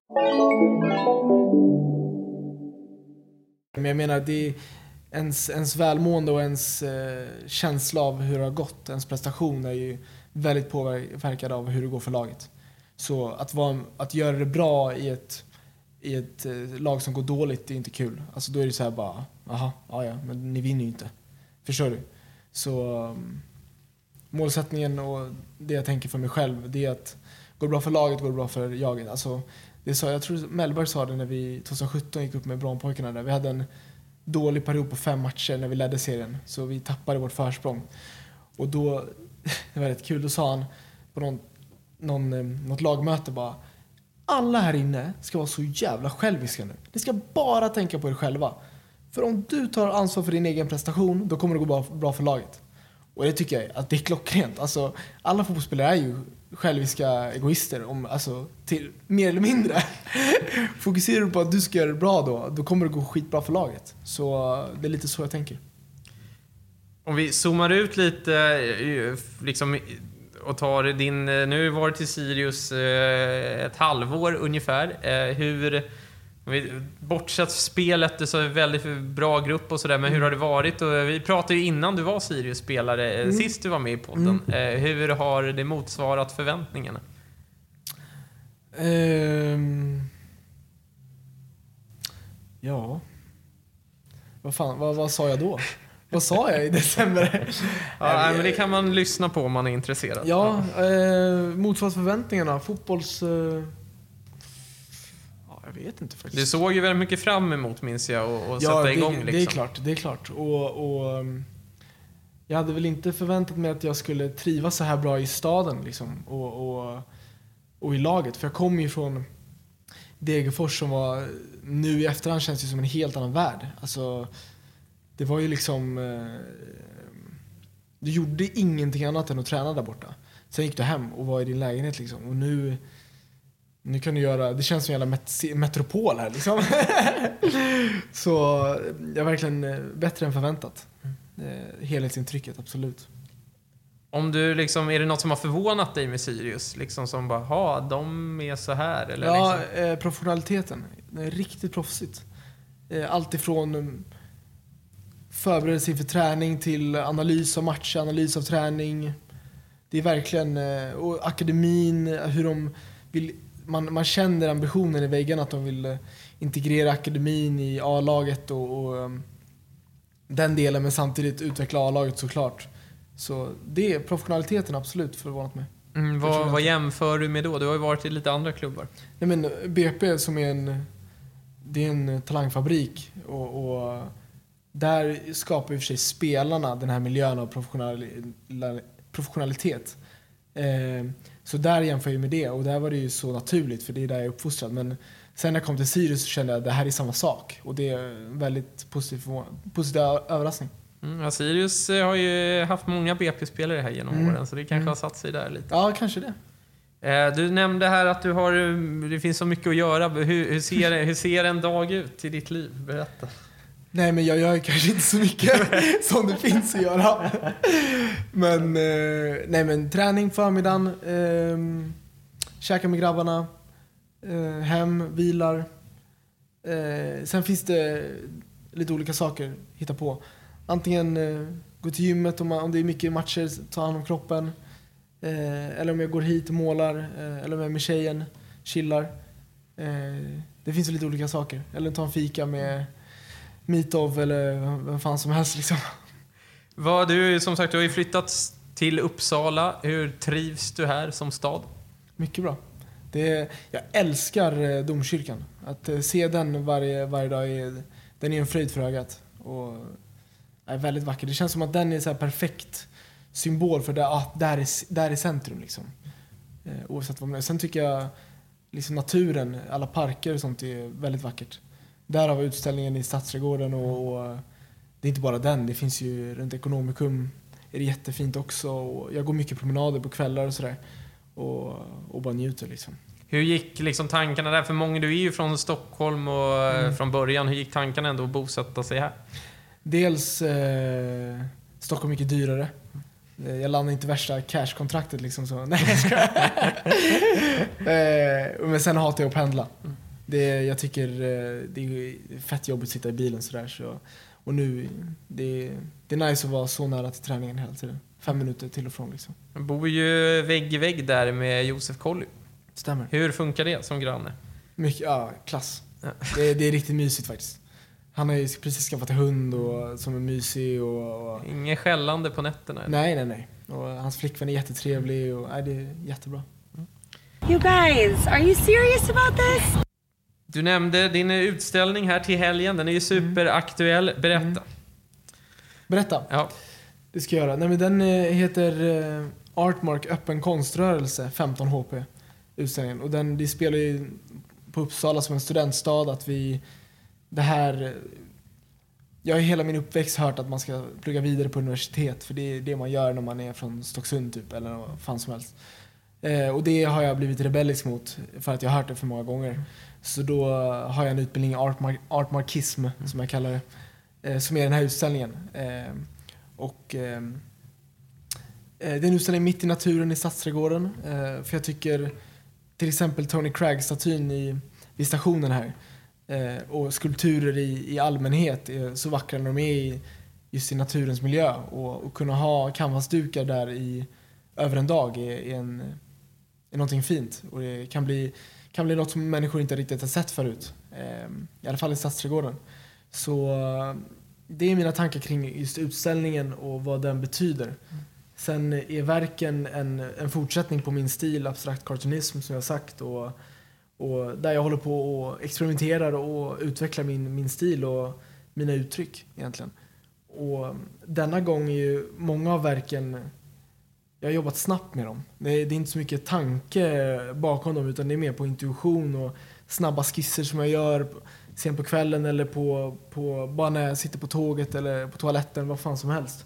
Men jag menar, det är ens välmående och ens känsla av hur det har gått, ens prestation är ju väldigt påverkad av hur det går för laget. Så att göra det bra i ett lag som går dåligt, det är inte kul. Alltså då är det så här bara, men ni vinner ju inte. Förstår du? Så målsättningen och det jag tänker för mig själv, det är att går det bra för laget, går det bra för jaget. Alltså, det sa, jag tror Mellberg sa det när vi 2017 gick upp med Brommapojkarna där. Vi hade en dålig period på 5 matcher när vi ledde serien. Så vi tappade vårt försprång. Och då, det var rätt kul, då sa han på något lagmöte bara: alla här inne ska vara så jävla själviska nu. Ni ska bara tänka på er själva. För om du tar ansvar för din egen prestation, då kommer det gå bra för laget. Och det tycker jag att det är klockrent. Alltså, alla fotbollsspelare är ju själviska egoister, alltså, till mer eller mindre. Fokuserar du på att du ska göra det bra då kommer det gå skitbra för laget. Så det är lite så jag tänker. Om vi zoomar ut lite liksom, och tar din, nu har du varit i Sirius ett halvår ungefär. Hur, bortsett spelet, det är en väldigt bra grupp och sådär, men hur har det varit? Och vi pratade ju innan du var Sirius-spelare, sist du var med i podden. Hur har det motsvarat förväntningarna? Ja. Vad sa jag då? Vad sa jag i december? Ja, men det kan man lyssna på om man är intresserad. Ja, motsvarat förväntningarna. Fotbolls... jag vet inte faktiskt. Du såg ju väldigt mycket fram emot, minns jag, och sätta igång liksom. Det är klart. Och jag hade väl inte förväntat mig att jag skulle trivas så här bra i staden liksom, och i laget. För jag kom ju från Degerfors som var, nu i efterhand känns det som en helt annan värld. Alltså, det var ju liksom... du gjorde ingenting annat än att träna där borta. Sen gick du hem och var i din lägenhet liksom. Och nu kan du göra... Det känns som en jävla metropol här liksom. Så jag är verkligen bättre än förväntat. Helhetsintrycket, absolut. Om du liksom, är det något som har förvånat dig med Sirius? Liksom som bara, de är så här? Eller ja, liksom? Professionaliteten. Det är riktigt proffsigt. Allt ifrån förberedelse inför träning till analys av matcher, analys av träning. Det är verkligen... Och akademin, hur de vill... Man känner ambitionen i väggen att de vill integrera akademin i A-laget och den delen, men samtidigt utveckla A-laget såklart. Så det är professionaliteten absolut förvånat mig. Vad jämför du med då? Du har ju varit i lite andra klubbar. Nej, men BP som är en talangfabrik och där skapar ju för sig spelarna den här miljön av professionalitet. Så där jämför jag med det, och där var det ju så naturligt för det är där jag är uppfostrad. Men sen när jag kom till Sirius så kände jag att det här är samma sak, och det är en väldigt positiv överraskning. Ja, Sirius har ju haft många BP-spelare här genom åren, så det kanske har satt sig där lite. Ja, kanske det. Du nämnde här att det finns så mycket att göra. Hur ser en dag ut i ditt liv? Berätta. Nej, men jag gör kanske inte så mycket som det finns att göra. Men träning förmiddagen, käka med grabbarna, hem, vilar. Sen finns det lite olika saker att hitta på. Antingen gå till gymmet om det är mycket matcher, ta hand om kroppen. Eller om jag går hit och målar, eller om jag är med tjejen, chillar. Det finns lite olika saker. Eller ta en fika med Meetov eller vad fan som helst liksom. Som sagt, du har ju flyttat till Uppsala. Hur trivs du här som stad? Mycket bra. Jag älskar domkyrkan. Att se den varje dag, den är en fröjd för ögat. Och är väldigt vacker. Det känns som att den är så här perfekt symbol för där är centrum liksom. Oavsett vad man är. Sen tycker jag liksom naturen, alla parker och sånt är väldigt vackert. Där har vi utställningen i Stadsträdgården och det är inte bara den. Det finns ju runt Ekonomikum är det jättefint också. Och jag går mycket promenader på kvällar och sådär. Och bara njuter liksom. Hur gick liksom tankarna där? För många, du är ju från Stockholm och från början. Hur gick tankarna ändå att bosätta sig här? Dels Stockholm mycket dyrare. Jag landade inte värsta cash-kontraktet liksom så. Nej, jag skojar. Men sen hatar jag att pendla. Jag tycker det är fett jobbigt att sitta i bilen sådär. Så. Och nu, det är nice att vara så nära till träningen hela tiden. 5 minuter till och från liksom. Jag bor ju vägg i vägg där med Josef Colly. Stämmer. Hur funkar det som granne? Mycket, klass. Det är riktigt mysigt faktiskt. Han har ju precis skaffat en hund och, som är mysig och... Ingen skällande på nätterna? Eller? Nej. Och hans flickvän är jättetrevlig och det är jättebra. You guys, are you serious about this? Du nämnde din utställning här till helgen. Den är ju superaktuell. Berätta. Berätta? Ja. Det ska jag göra. Nej, men den heter Artmark öppen konströrelse 15 HP utställningen. Och det spelar ju på Uppsala som en studentstad att jag har hela min uppväxt hört att man ska plugga vidare på universitet, för det är det man gör när man är från Stocksund typ, eller vad fan som helst. Och det har jag blivit rebellisk mot för att jag har hört det för många gånger. Så då har jag en utbildning i artmarkism som jag kallar det, som är den här utställningen. Det är en utställning mitt i naturen i Stadsträdgården, för jag tycker till exempel Tony Cragg-statyn vid stationen här och skulpturer i allmänhet är så vackra när de är just i naturens miljö, och kunna ha canvasdukar där över en dag är någonting fint, och det kan bli något som människor inte riktigt har sett förut, i alla fall i Stadsträdgården. Så det är mina tankar kring just utställningen och vad den betyder. Sen är verken en fortsättning på min stil, abstrakt cartoonism som jag har sagt, och där jag håller på och experimenterar och utvecklar min stil och mina uttryck egentligen. Och denna gång är ju många av verken, jag har jobbat snabbt med dem. Det är inte så mycket tanke bakom dem, utan det är mer på intuition och snabba skisser som jag gör sen på kvällen eller på bara när jag sitter på tåget eller på toaletten, vad fan som helst.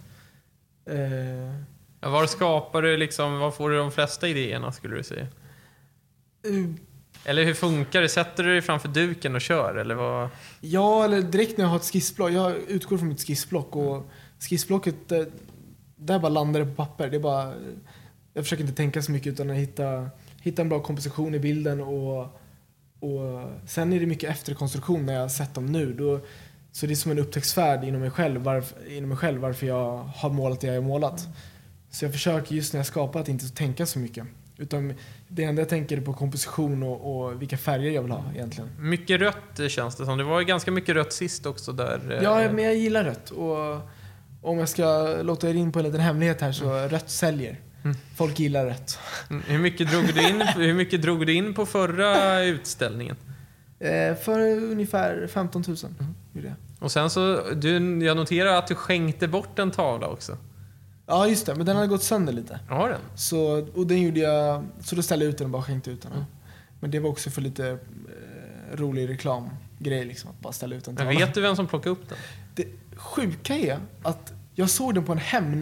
Var skapar du liksom, var får du de flesta idéerna skulle du säga? Eller hur funkar det? Sätter du dig framför duken och kör? Eller vad? Ja, eller direkt när jag har ett skissblock. Jag utgår från mitt skissblock, och skissblocket, där bara landar det på papper. Det är bara, jag försöker inte tänka så mycket utan att hitta en bra komposition i bilden, och sen är det mycket efterkonstruktion när jag har sett dem nu. Så det är som en upptäcktsfärd inom mig själv varför jag har målat det jag har målat. Så jag försöker just när jag skapar att inte tänka så mycket. Utan det enda jag tänker är på komposition och vilka färger jag vill ha egentligen. Mycket rött känns det som. Det var ju ganska mycket rött sist också där. Ja, men jag gillar rött. Och om jag ska låta er in på en liten hemlighet här, så rött säljer. Folk gillar rött. Hur mycket drog du in på förra utställningen? För ungefär 15 000. Och sen så, jag noterar att du skänkte bort en tavla också. Ja, just det. Men den hade gått sönder lite. Ja, den. Och den gjorde jag, så då ställde jag ut den och bara skänkte ut den. Men det var också för lite rolig reklamgrej liksom, att bara ställa ut den. Men vet du vem som plockade upp den? Det sjuka är att jag såg den på en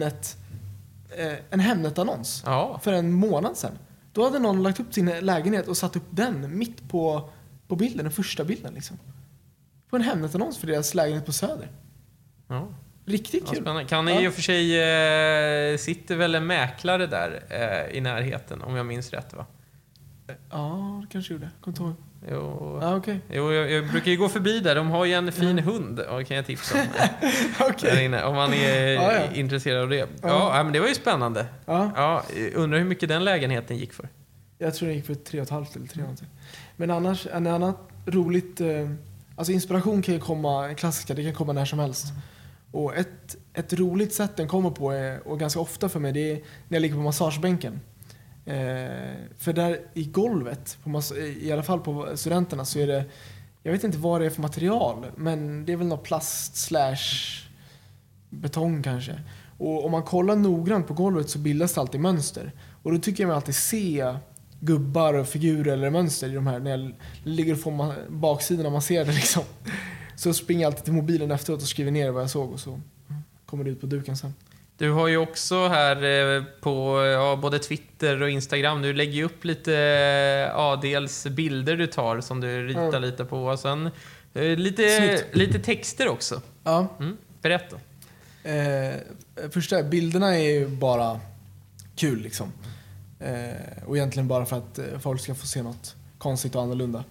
Hemnet-annons för en månad sedan. Då hade någon lagt upp sin lägenhet och satt upp den mitt på bilden, den första bilden liksom. På en Hemnet-annons för deras lägenhet på Söder. Ja. Riktigt kul. Spännande. Kan ni i och för sig sitter väl en mäklare där i närheten, om jag minns rätt, va? Ja, det kanske gjorde. Kontor. Jo, okay. Jo, jag brukar ju gå förbi där. De har ju en fin hund, och kan jag tipsa om. Okay. Där inne, om man är intresserad av det. Ja, men det var ju spännande. Ja, undrar hur mycket den lägenheten gick för. Jag tror den gick för 3,5 eller 3 någonting. Men annars, en annan roligt... Alltså inspiration kan ju komma, en klassiker, det kan komma när som helst. Och ett roligt sätt den kommer på, och ganska ofta för mig, det är när jag ligger på massagebänken. För där i golvet, i alla fall på studenterna, så är det, jag vet inte vad det är för material, men det är väl något plast / betong kanske. Och om man kollar noggrant på golvet så bildas det alltid mönster. Och då tycker jag mig alltid se gubbar och figurer eller mönster i de här, när jag ligger och får baksidan och man ser det liksom. Så springer jag alltid till mobilen efteråt och skriver ner vad jag såg, och så kommer det ut på duken sen. Du har ju också här på både Twitter och Instagram, du lägger ju upp lite dels bilder du tar som du ritar lite på och sen lite texter också. Ja. Berätta. Första bilderna är ju bara kul liksom. Och egentligen bara för att folk ska få se något konstigt och annorlunda.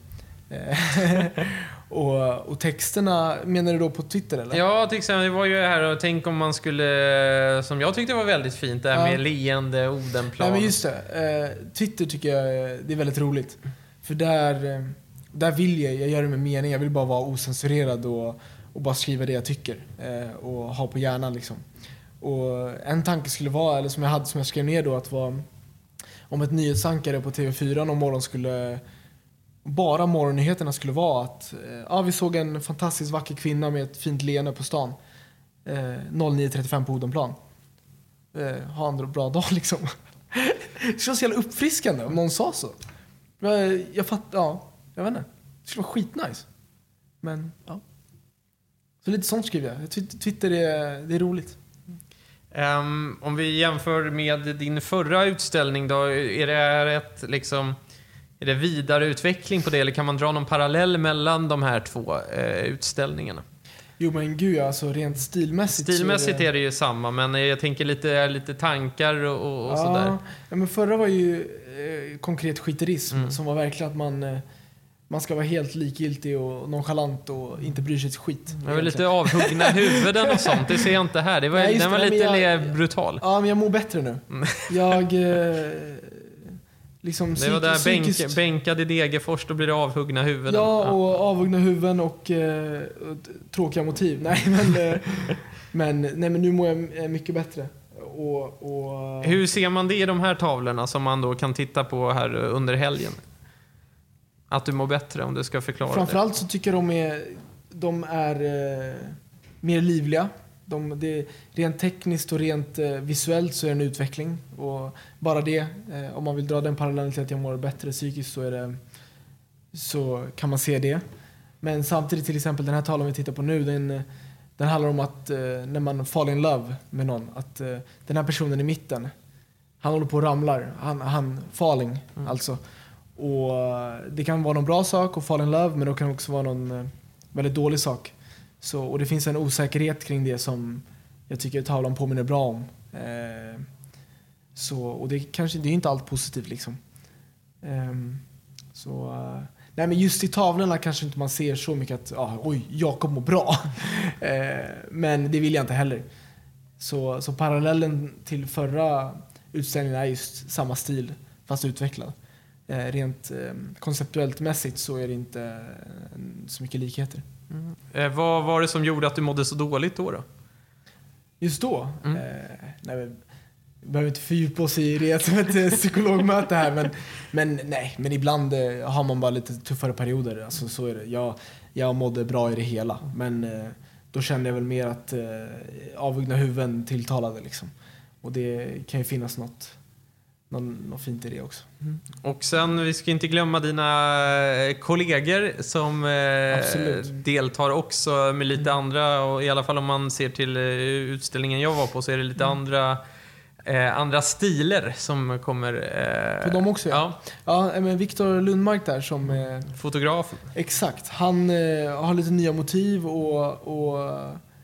och texterna, menar du då på Twitter eller? Ja, till exempel, det var ju här och tänk om man skulle, som jag tyckte var väldigt fint, det här med leende Odenplan. Nej, men just det. Twitter tycker jag det är väldigt roligt. För där vill jag gör det med mening. Jag vill bara vara osensurerad och bara skriva det jag tycker och ha på hjärnan liksom. Och en tanke skulle vara, eller som jag skrev ner då, att vara om ett nyhetsankare på TV4 någon morgon skulle, bara morgonnyheterna skulle vara att vi såg en fantastiskt vacker kvinna med ett fint leende på stan 09:35 på Odenplan. Ha en bra dag liksom. Det skulle vara så jävla uppfriskande om någon sa så. Jag fattar, jag vet inte. Det skulle vara skitnice. Men så lite sånt skriver jag. Twitter det är roligt. Om vi jämför med din förra utställning då, är det vidare utveckling på det, eller kan man dra någon parallell mellan de här två utställningarna? Jo men gud, alltså rent stilmässigt är det ju samma, men jag tänker lite tankar och sådär. Ja, men förra var ju konkret skiterism som var verkligen att man ska vara helt likgiltig och nonchalant och inte bry sig ett skit. Det var lite avhuggna huvuden och sånt, det ser jag inte här. Den var lite brutal. Ja, men jag mår bättre nu. Jag liksom det var där bänkad i Degerfors, då blir det avhuggna huvuden. Ja, och avhuggna huvuden och tråkiga motiv. Men nu mår jag mycket bättre. Och hur ser man det i de här tavlorna som man då kan titta på här under helgen? Att du mår bättre, om du ska förklara. Framförallt så tycker de är mer livliga. Rent tekniskt och rent visuellt så är det en utveckling. Och bara det, om man vill dra den parallellen till att jag mår bättre psykiskt så kan man se det. Men samtidigt, till exempel den här tavlan vi tittar på nu, den handlar om att när man fall in love med någon, att den här personen i mitten, han håller på och ramlar. Han falling alltså. Och det kan vara någon bra sak att fall in love, men det kan också vara någon väldigt dålig sak. Och det finns en osäkerhet kring det som jag tycker tavlan påminner bra om. Och det är inte allt positivt liksom. Nej, men just i tavlorna kanske inte man ser så mycket att oj, Jakob mår bra. Men det vill jag inte heller. Så parallellen till förra utställningen är just samma stil fast utvecklad. Rent konceptuellt mässigt så är det inte så mycket likheter. Vad var det som gjorde att du mådde så dåligt då? Just då? Nej, vi behöver inte fördjupa oss i det som ett psykologmöte här, men ibland har man bara lite tuffare perioder. Alltså, så är det. Jag mådde bra i det hela, men då kände jag väl mer att avhuggna huvuden tilltalade liksom. Och det kan ju finnas något fint i det också. Och sen, vi ska inte glömma dina kollegor som deltar också med lite andra, och i alla fall om man ser till utställningen jag var på så är det lite andra stilar som kommer. På dem också, ja, men Viktor Lundmark där som fotografen. Exakt, han har lite nya motiv och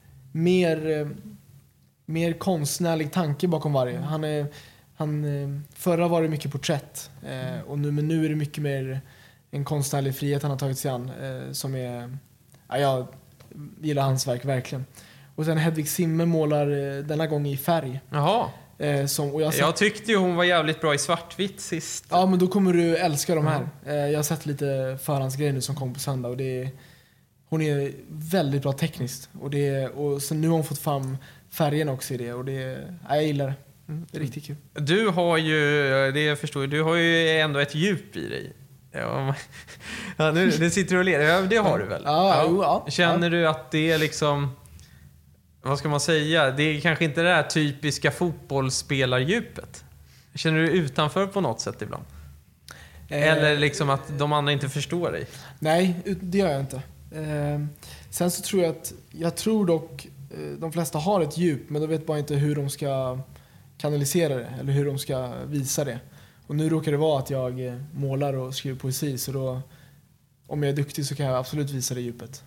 mer konstnärlig tanke bakom varje. Förra var det mycket porträtt men nu är det mycket mer en konstnärlig frihet han har tagit sig an som är, jag gillar hans verk verkligen. Och sen Hedvig Simme målar denna gång i färg. Jaha. Jag tyckte ju hon var jävligt bra i svartvitt sist. Ja, men då kommer du älska de här. Jag har sett lite förhandsgrejer nu som kom på söndag och hon är väldigt bra tekniskt och sen nu har hon fått fram färgen också i det och jag gillar det. Det är riktigt kul. Du har ju, det jag förstår, du har ju ändå ett djup i dig. Ja, nu sitter du och ler. Ja, det har du väl? Ja. Känner du att det är liksom, vad ska man säga, det är kanske inte det där typiska fotbollsspelardjupet? Känner du utanför på något sätt ibland? Eller liksom att de andra inte förstår dig? Nej, det gör jag inte. Sen så tror jag dock de flesta har ett djup, men de vet bara inte hur de ska kanalisera det eller hur de ska visa det. Och nu råkar det vara att jag målar och skriver poesi, så då, om jag är duktig så kan jag absolut visa det djupet.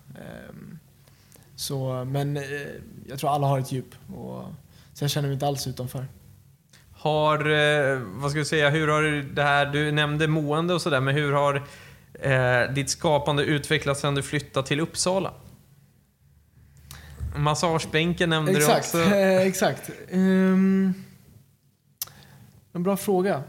Men jag tror alla har ett djup, och så jag känner mig inte alls utanför. Vad ska jag säga, hur har det här, du nämnde mående och sådär, men hur har ditt skapande utvecklats sedan du flyttade till Uppsala? Massagebänken nämnde du också. Exakt. En bra fråga.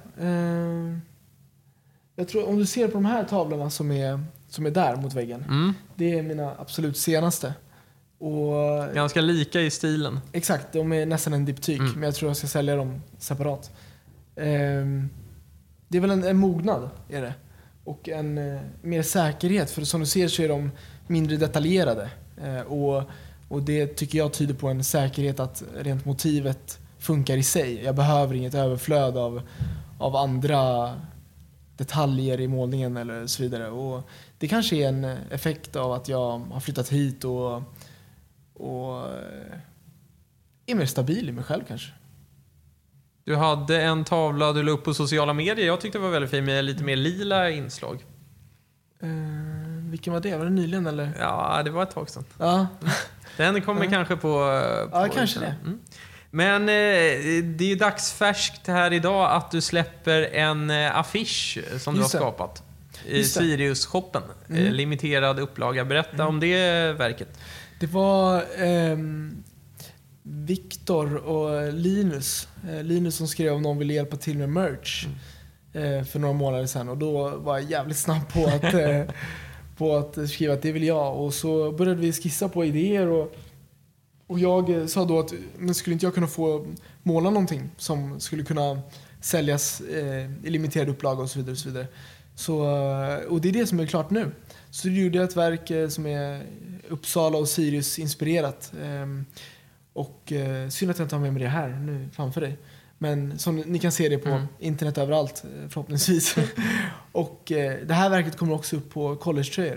Jag tror om du ser på de här tavlorna som är där mot väggen. Det är mina absolut senaste. Och ganska lika i stilen. Exakt, de är nästan en diptyk, men jag tror jag ska sälja dem separat. Det är väl en mognad är det. Och en mer säkerhet, för som du ser så är de mindre detaljerade. Och det tycker jag tyder på en säkerhet, att rent motivet funkar i sig. Jag behöver inget överflöd av andra detaljer i målningen eller så vidare. Och det kanske är en effekt av att jag har flyttat hit och är mer stabil i mig själv kanske. Du hade en tavla du la upp på sociala medier. Jag tyckte det var väldigt fin med lite mer lila inslag. Vilken var det? Var det nyligen eller? Ja, det var ett tag sedan. Ja. Den kommer kanske på ja, kanske det. Men det är ju dagsfärskt här idag att du släpper en affisch som du har skapat i Sirius-shoppen. Limiterad upplaga. Berätta om det verket. Det var Viktor och Linus som skrev om någon ville hjälpa till med merch för några månader sedan, och då var jag jävligt snabb på att skriva att det vill jag, och så började vi skissa på idéer, och jag sa då att men skulle inte jag kunna få måla någonting som skulle kunna säljas i limiterad upplaga och så vidare och så vidare. Och det är det som är klart nu. Så det gjorde jag ett verk som är Uppsala och Sirius inspirerat. Och synd att jag inte har med mig det här nu framför dig. Men som ni kan se det på internet överallt förhoppningsvis. Och det här verket kommer också upp på college-tröjor.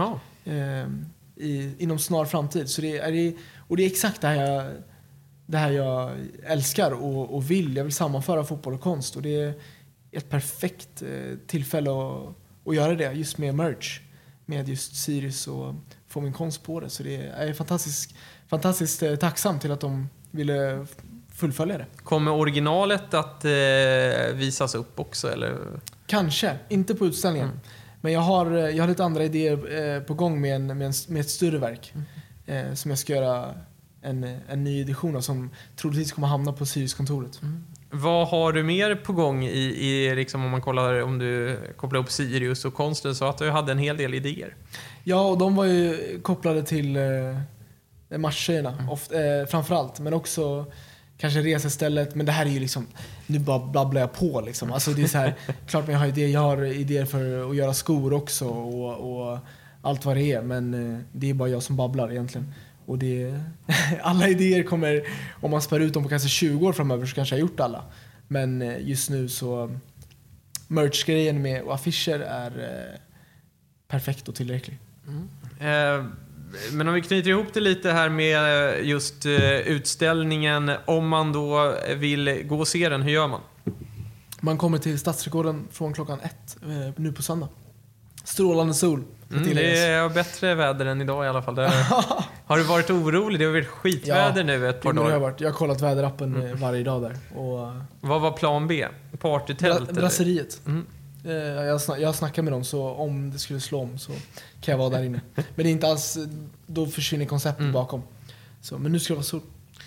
Inom snar framtid. Så det är exakt det här jag älskar och vill. Jag vill sammanföra fotboll och konst. Och det är ett perfekt tillfälle att göra det just med merch. Med just Sirius och få min konst på det. Så det är fantastiskt tacksam till att de ville fullfölja det. Kommer originalet att visas upp också? Eller? Kanske, inte på utställningen. Men jag har lite andra idéer på gång med ett större verk. Som jag ska göra en ny edition av, som troligtvis kommer hamna på Sirius-kontoret. Vad har du mer på gång i liksom, om man kollar, om du kopplar upp Sirius och konsten, så att du hade en hel del idéer? Ja, och de var ju kopplade till matcherna framförallt, men också kanske resestället. Men det här är ju liksom, nu bara babblar jag på liksom. Alltså det är så här, klart men jag har idéer för att göra skor också och allt vad det är, men det är bara jag som babblar egentligen. Och alla idéer kommer, om man spär ut dem på kanske 20 år framöver, så kanske jag har gjort alla. Men just nu så merch-grejen med och affischer är perfekt och tillräcklig. Men om vi knyter ihop det lite här med just utställningen, om man då vill gå och se den, hur gör man? Man kommer till Stadsgården från klockan 1 nu på söndag. Strålande sol. Det är bättre väder än idag i alla fall. Har du varit orolig? Det har varit skitväder nu ett par dagar. Jag har kollat väderappen varje dag där. Och vad var plan B? Partytält? Brasseriet. Jag snackar med dem, så om det skulle slå om så kan jag vara där inne. Men det är inte alls, då försvinner konceptet bakom. Så, men nu ska det vara sol.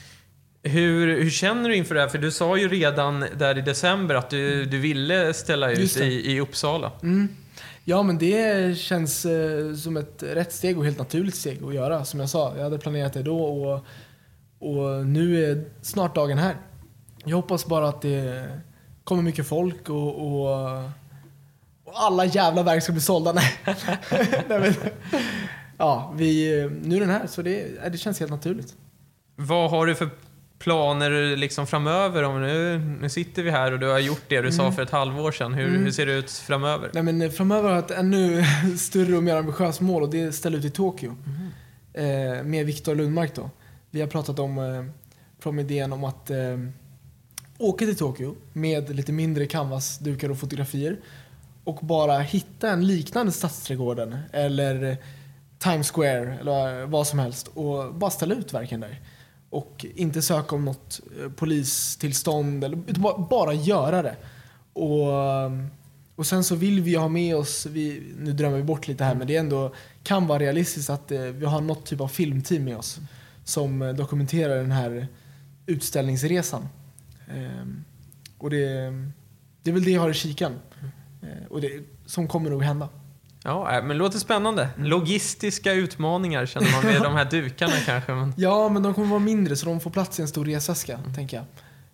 Hur känner du inför det här? För du sa ju redan där i december att du ville ställa ut i Uppsala. Ja, men det känns som ett rätt steg och helt naturligt steg att göra. Som jag sa, jag hade planerat det då och nu är snart dagen här. Jag hoppas bara att det kommer mycket folk och alla jävla verk ska bli sålda. Nej. Ja, nu är den här, så det känns helt naturligt. Vad har du för planer liksom framöver? Om nu sitter vi här och du har gjort det du sa för ett halvår sedan. Hur ser det ut framöver? Nej, men framöver har jag ett ännu större och mer ambitiöst mål, och det är ställa ut i Tokyo. Med Viktor Lundmark då. Vi har pratat om idén om att åka till Tokyo med lite mindre canvasdukar och fotografier och bara hitta en liknande Stadsträdgården eller Times Square eller vad som helst och bara ställa ut verken där. Och inte söka om något polistillstånd utan bara göra det. Och sen så vill vi ha med oss, nu drömmer vi bort lite här, men det ändå kan vara realistiskt att vi har något typ av filmteam med oss som dokumenterar den här utställningsresan. Och det är väl det jag har i kikan. Och det som kommer nog hända. Ja, men det låter spännande. Logistiska utmaningar känner man med de här dukarna kanske. Men... Ja, men de kommer vara mindre så de får plats i en stor resaska, tänker jag.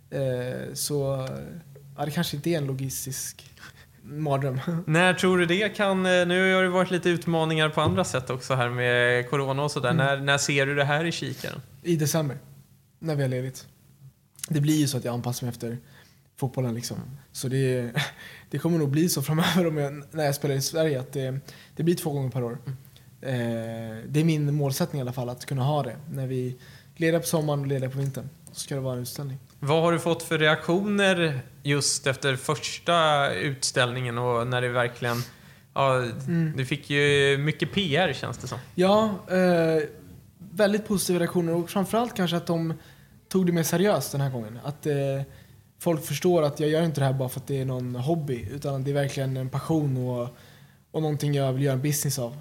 Så det kanske inte är en logistisk mardröm. När tror du det kan... Nu har det varit lite utmaningar på andra sätt också här med corona och sådär. När ser du det här i kikaren? I december, när vi har ledigt. Det blir ju så att jag anpassar mig efter fotbollen liksom. Så det kommer nog bli så framöver när jag spelar i Sverige att det blir 2 gånger per år. Det är min målsättning i alla fall, att kunna ha det. När vi leder på sommaren och leder på vintern så ska det vara en utställning. Vad har du fått för reaktioner just efter första utställningen och när det verkligen... Ja, du fick ju mycket PR känns det som. Ja, väldigt positiva reaktioner och framförallt kanske att de tog det mer seriöst den här gången. Att folk förstår att jag gör inte det här bara för att det är någon hobby, utan det är verkligen en passion och någonting jag vill göra en business av.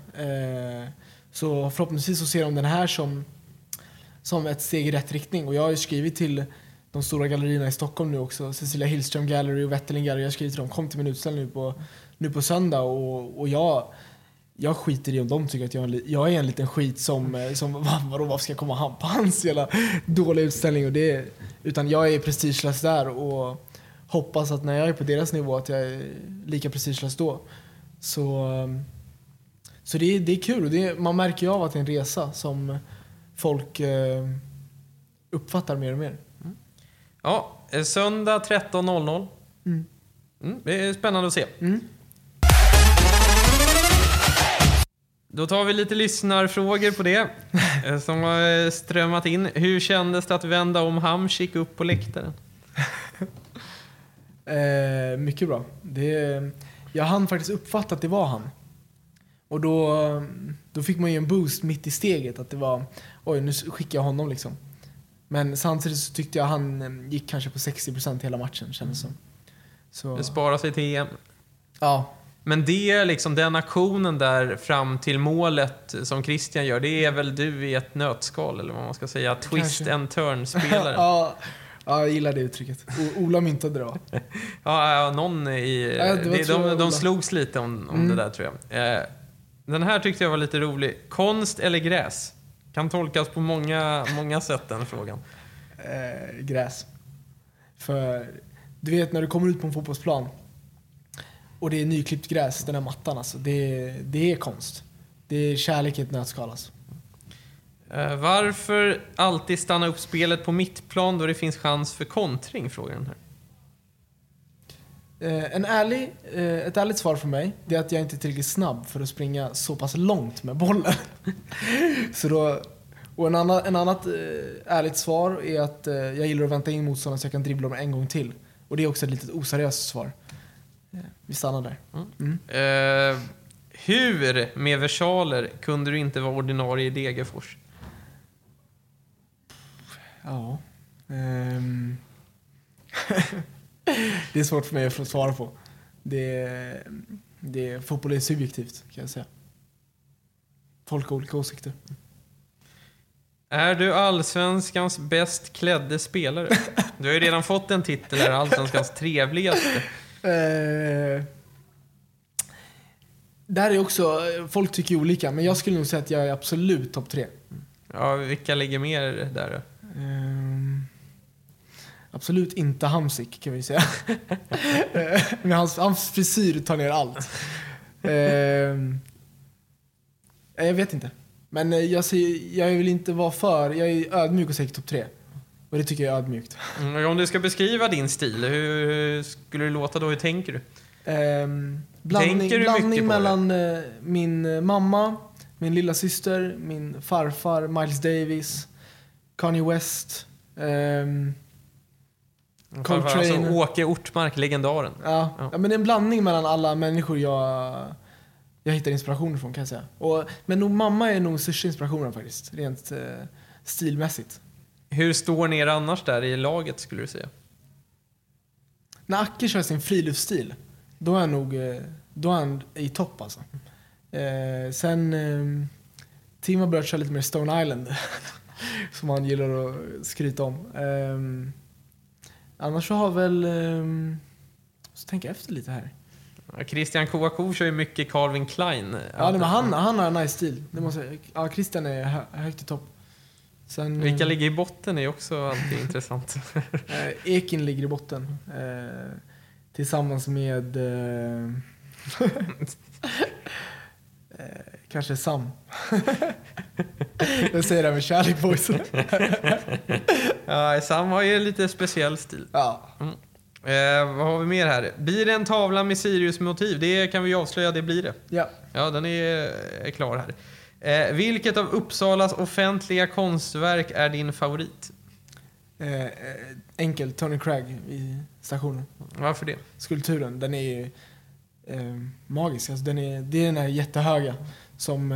Så förhoppningsvis så ser de den här som ett steg i rätt riktning. Och jag har ju skrivit till de stora gallerierna i Stockholm nu också, Cecilia Hillström Gallery och Wetterling Gallery. Jag har skrivit till dem, kom till min utställning nu på söndag och jag skiter i om de tycker att jag är en liten skit som vad ska jag komma på hans jävla dåliga utställning utan jag är prestigelös där och hoppas att när jag är på deras nivå att jag är lika prestigelös då. Så det är kul och man märker ju av att det är en resa som folk uppfattar mer och mer. Ja, söndag 13.00. Det är spännande att se. Då tar vi lite lyssnarfrågor på det som har strömmat in. Hur kändes det att vända om Hamsik upp på läktaren? Mycket bra. Jag hann faktiskt uppfatta att det var han. Och då fick man ju en boost mitt i steget. Att det var, oj nu skickar jag honom liksom. Men samtidigt så tyckte jag han gick kanske på 60% hela matchen, kändes som. Så... Det sparar sig till EM. Ja. Men det är liksom den aktionen där fram till målet som Christian gör, det är väl du i ett nötskal eller vad man ska säga, twist kanske. And turn-spelare. Ja, jag gillar det uttrycket. Ola myntade det, va? Ja, någon i... de slogs lite om det där, tror jag. Den här tyckte jag var lite rolig. Konst eller gräs? Kan tolkas på många sätt, den frågan. Gräs. För du vet, när du kommer ut på en fotbollsplan och det är nyklippt gräs, den här mattan, alltså, det är konst. Det är kärlek i ett nötskal, alltså. Varför alltid stanna upp spelet på mittplan då det finns chans för kontring, frågar den här. Ett ärligt svar för mig, det är att jag inte är tillräckligt snabb för att springa så pass långt med bollen. Och en annat ärligt svar är att jag gillar att vänta in motståndaren så jag kan dribbla dem en gång till. Och det är också ett litet oseriöst svar. Vi stannar där. Hur med versaler kunde du inte vara ordinarie i Degerfors? Ja. Det är svårt för mig att svara på. Fotboll är subjektivt, kan jag säga. Folk har olika åsikter. Är du allsvenskans bäst klädde spelare? Du har ju redan fått en titel här, allsvenskans trevligaste. Där är också, folk tycker olika, men jag skulle nog säga att jag är absolut topp 3. Ja, vilka ligger mer där då? Absolut inte Hamsik, kan vi säga. Men hans frisyr tar ner allt. Jag vet inte. Men jag vill inte vara jag är ödmjuk och säger topp 3. Och det tycker jag är ödmjukt. Om du ska beskriva din stil, hur skulle det låta då? Hur tänker du? Blandning mellan min mamma, min lilla syster, min farfar, Miles Davis, Kanye West. Coltrane. Alltså Åke Ortmark, legendaren. Ja, men det är en blandning mellan alla människor jag hittar inspiration från, kan jag säga. Men nog, mamma är nog största inspirationen faktiskt, rent stilmässigt. Hur står ni er annars där i laget, skulle du säga? När Acke kör sin friluftsstil, då är han i topp alltså. Sen Tim har börjat köra lite mer Stone Island som han gillar att skryta om. Annars så har väl så tänker jag efter lite här. Christian Kouakou kör ju mycket Calvin Klein. Ja, men han har en nice stil. Det måste jag. Ja, Christian är högt i topp. Sen, vilka ligger i botten är också alltid intressant. Ekin ligger i botten. Tillsammans med kanske Sam. Jag säger det med kärlek, boys. Ja, Sam har ju lite speciell stil. Ja. Vad har vi mer här? Blir det en tavla med Sirius-motiv? Det kan vi avslöja, det blir det. Ja, den är klar här. Vilket av Uppsalas offentliga konstverk är din favorit? Enkelt, Tony Cragg i stationen. Varför det? Skulpturen, den är magisk. Alltså, det är den här jättehöga som...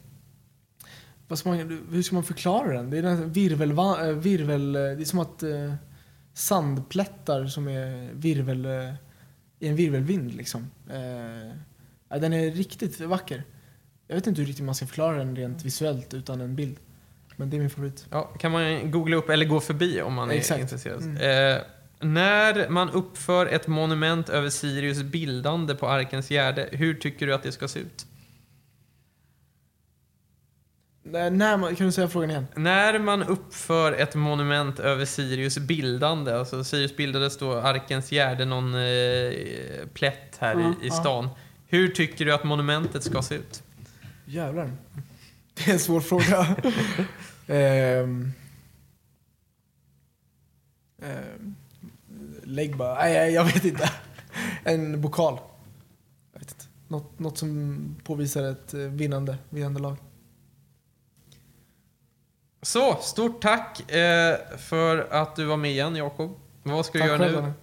hur ska man förklara den? Det är den virvel... Det är som att sandplättar som är virvel... i en virvelvind liksom. Den är riktigt vacker. Jag vet inte hur riktigt man ska förklara den rent visuellt utan en bild. Men det är min favorit. Ja, kan man googla upp eller gå förbi om man är intresserad. När man uppför ett monument över Sirius bildande på Arkens Gärde, hur tycker du att det ska se ut? Kan du säga frågan igen? När man uppför ett monument över Sirius bildande, alltså Sirius bildades då Arkens Gärde, någon plätt här i stan. Hur tycker du att monumentet ska se ut? Jävlar. Det är en svår fråga. Lägg bara. Nej, jag vet inte. En bokal. Jag vet inte. Något som påvisar ett vinnande lag. Så, stort tack för att du var med igen, Jakob. Vad ska du göra nu?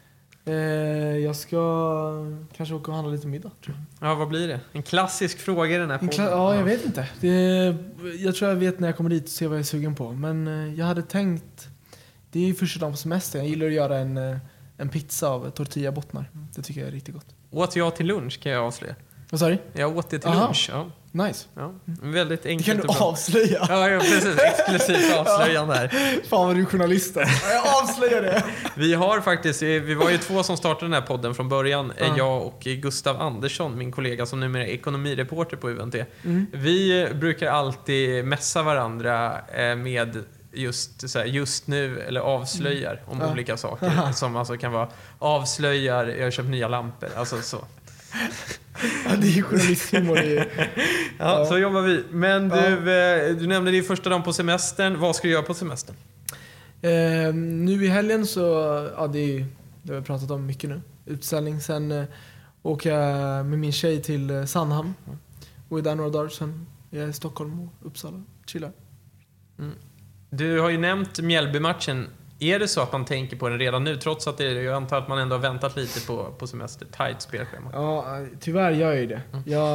Jag ska kanske åka och handla lite middag, tror jag. Ja, vad blir det? En klassisk fråga i den här podden. Ja, jag vet inte. Jag tror jag vet när jag kommer dit och ser vad jag är sugen på. Men jag hade tänkt... Det är ju första dagen på semester. Jag gillar att göra en pizza av tortillabottnar. Det tycker jag är riktigt gott. Åt jag till lunch, kan jag avslöja. Vad sa du? Jag åt det till lunch. Ja. Nice. Ja. Väldigt enkelt. Det kan du avslöja. Ja, precis. Exklusivt avslöjande här. Fan vad du är journalist. Jag avslöjar det. Vi var ju 2 som startade den här podden från början. Jag och Gustav Andersson, min kollega som numera är ekonomireporter på UNT. Vi brukar alltid mässa varandra med just nu, eller avslöjar om olika saker. Som alltså kan vara avslöjar, jag har köpt nya lampor. Alltså så. Ja, det är ju journalisthumor. Ja, så jobbar vi. Men du nämnde det första dagen på semestern. Vad ska du göra på semestern? Nu i helgen så... Ja, det har vi pratat om mycket nu. Utställning. Sen åker jag med min tjej till Sandhamn. Och är där några dagar. Sen är jag i Stockholm och Uppsala. Chillar. Du har ju nämnt Mjällby-matchen. Är det så att man tänker på den redan nu, trots att jag antar att man ändå har väntat lite på semester? Tight spelschema. Ja, tyvärr gör jag ju det.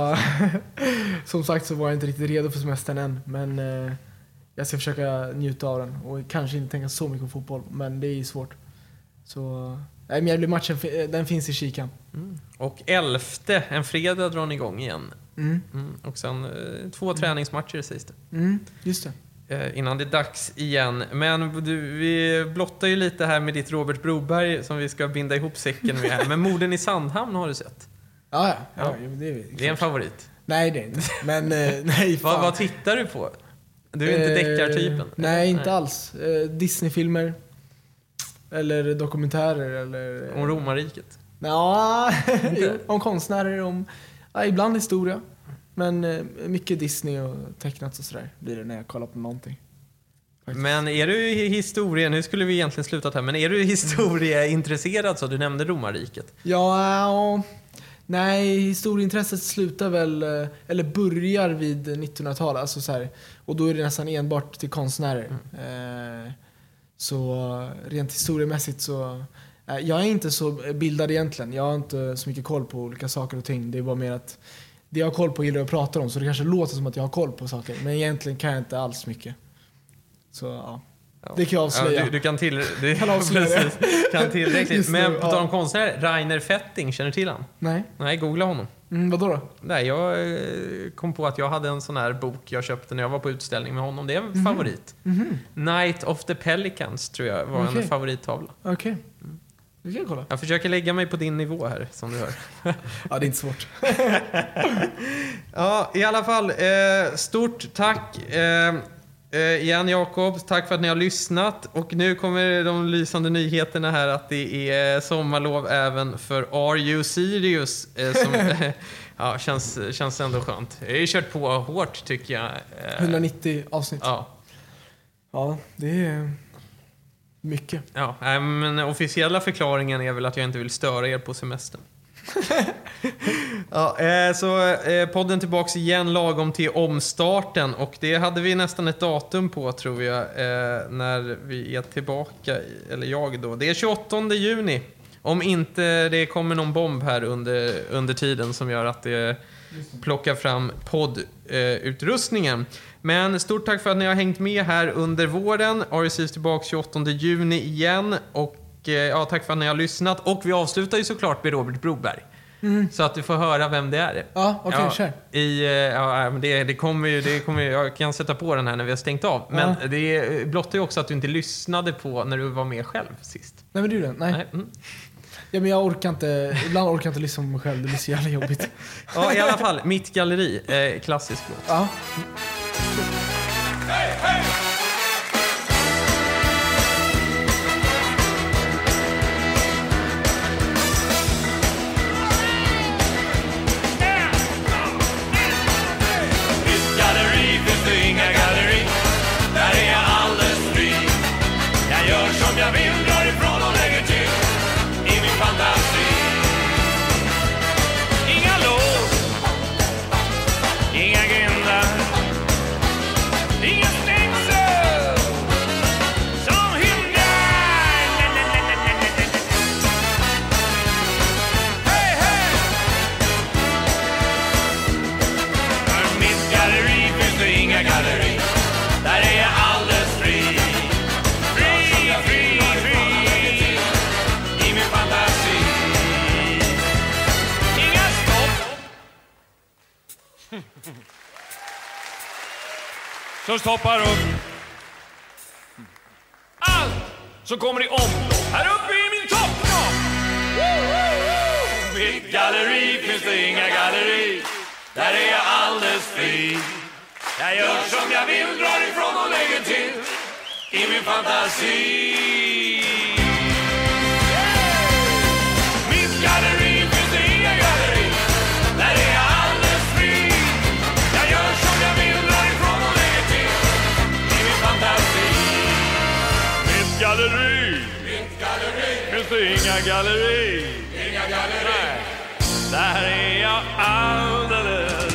Som sagt så var jag inte riktigt redo för semestern än. Men jag ska försöka njuta av den. Och kanske inte tänka så mycket på fotboll. Men det är svårt. Så Mjällby-matchen, den finns i kikan. Och 11:e, en fredag, drar ni igång igen. Och sen 2 träningsmatcher sägs det. Just det. Innan det är dags igen. Men vi blottar ju lite här med ditt Robert Broberg som vi ska binda ihop säcken med här. Men Morden i Sandhamn har du sett? Ja. Det är en favorit. Nej, det är inte. Men nej, fan. Vad tittar du på? Du är inte deckartypen? Nej, inte alls. Disney-filmer. Eller dokumentärer. Eller, om romarriket? Ja, om konstnärer. Ibland historia. Men mycket Disney och tecknat och sådär blir det när jag kollar på någonting. Faktiskt. Men är du i historien, nu skulle vi egentligen slutat här, men är du historieintresserad så? Du nämnde romarriket. Ja, Nej, historieintresset slutar väl, eller börjar vid 1900-talet. Alltså så här, och då är det nästan enbart till konstnärer. Så rent historiemässigt så... jag är inte så bildad egentligen. Jag har inte så mycket koll på olika saker och ting. Det är bara mer att det jag har koll på gillar jag att prata om. Så det kanske låter som att jag har koll på saker. Men egentligen kan jag inte alls mycket. Så ja. Det kan jag avslöja. Du kan kan tillräckligt. Men på tal om konstnär, Rainer Fetting, känner du till han? Nej, googla honom. Vadå då? Nej, jag kom på att jag hade en sån här bok jag köpte när jag var på utställning med honom. Det är en favorit. Night of the Pelicans tror jag var en favorittavla. Okej. Du kan kolla. Jag försöker lägga mig på din nivå här, som du hör. Ja, det är inte svårt. Ja, i alla fall. Stort tack igen, Jakob. Tack för att ni har lyssnat. Och nu kommer de lysande nyheterna här att det är sommarlov även för Are You Serious? Som ja, känns ändå skönt. Jag har ju kört på hårt, tycker jag. 190 avsnitt. Ja, det är... mycket. Ja, men officiella förklaringen är väl att jag inte vill störa er på semestern. Ja, så podden tillbaks igen lagom till omstarten. Och det hade vi nästan ett datum på, tror jag, när vi är tillbaka, eller jag då. Det är 28 juni. Om inte det kommer någon bomb här under tiden som gör att det plockar fram poddutrustningen. Men stort tack för att ni har hängt med här under våren. RSC tillbaka 28 juni igen. Och ja, tack för att ni har lyssnat. Och vi avslutar ju såklart med Robert Broberg. Så att du får höra vem det är. Ja, okej, kör. Det kommer jag kan sätta på den här när vi har stängt av. Men det blottar ju också att du inte lyssnade på när du var med själv sist. Nej, men du den. Nej. Ja, men jag orkar inte. Ibland orkar jag inte lyssna på mig själv. Det blir så jävla jobbigt. Ja, i alla fall. Mitt galleri. Klassisk låt. Ja. Hey, hey! Mitt galleri finns det inga galleri. Där är jag alldeles fri. Jag gör som jag vill, drar ifrån och lägger till i min fantasi. Inga lås, inga grindar, inga stängsel som hindrar. Hej, hej! För mitt galleri finns det inga galleri. Där är jag alldeles fri. Fri, fri, fri i min fantasi. Inga stopp som stoppar upp allt som kommer i omlopp här uppe i min toppknopp. Mitt galleri finns det inga galleri. Där är jag alldeles fri. Jag gör som jag vill, drar ifrån och lägger till i min fantasi. Mitt galleri finns det inga galleri. Där är jag alldeles fri. Jag gör som jag vill, drar ifrån och lägger till i min fantasi. Mitt galleri finns det inga galleri. Inga galleri. Nej. Där är jag alldeles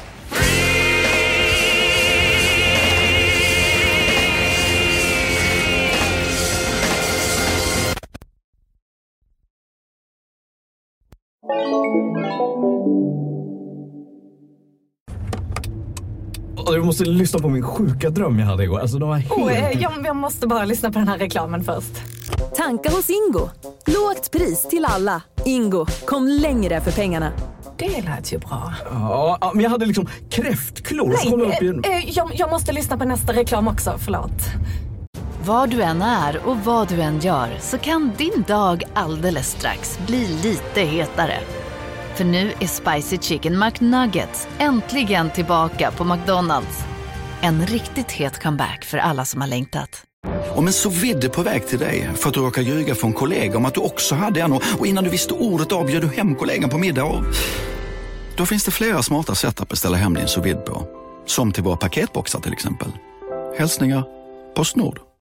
Du måste lyssna på min sjuka dröm jag hade igår. Alltså, de var helt... jag måste bara lyssna på den här reklamen först. Tanka hos Ingo. Lågt pris till alla. Ingo, kom längre för pengarna. Det lät ju bra. Ja, men jag hade liksom kräftklor. Jag måste lyssna på nästa reklam också, förlåt. Var du än är och vad du än gör så kan din dag alldeles strax bli lite hetare. För nu är Spicy Chicken McNuggets äntligen tillbaka på McDonald's. En riktigt het comeback för alla som har längtat. Om en så vidde på väg till dig för att du råkar ljuga från kollega om att du också hade en och innan du visste ordet av bjöd du hem kollegan på middag och... Då finns det flera smarta sätt att beställa hem din så vidd på. Som till våra paketboxar till exempel. Hälsningar Postnord.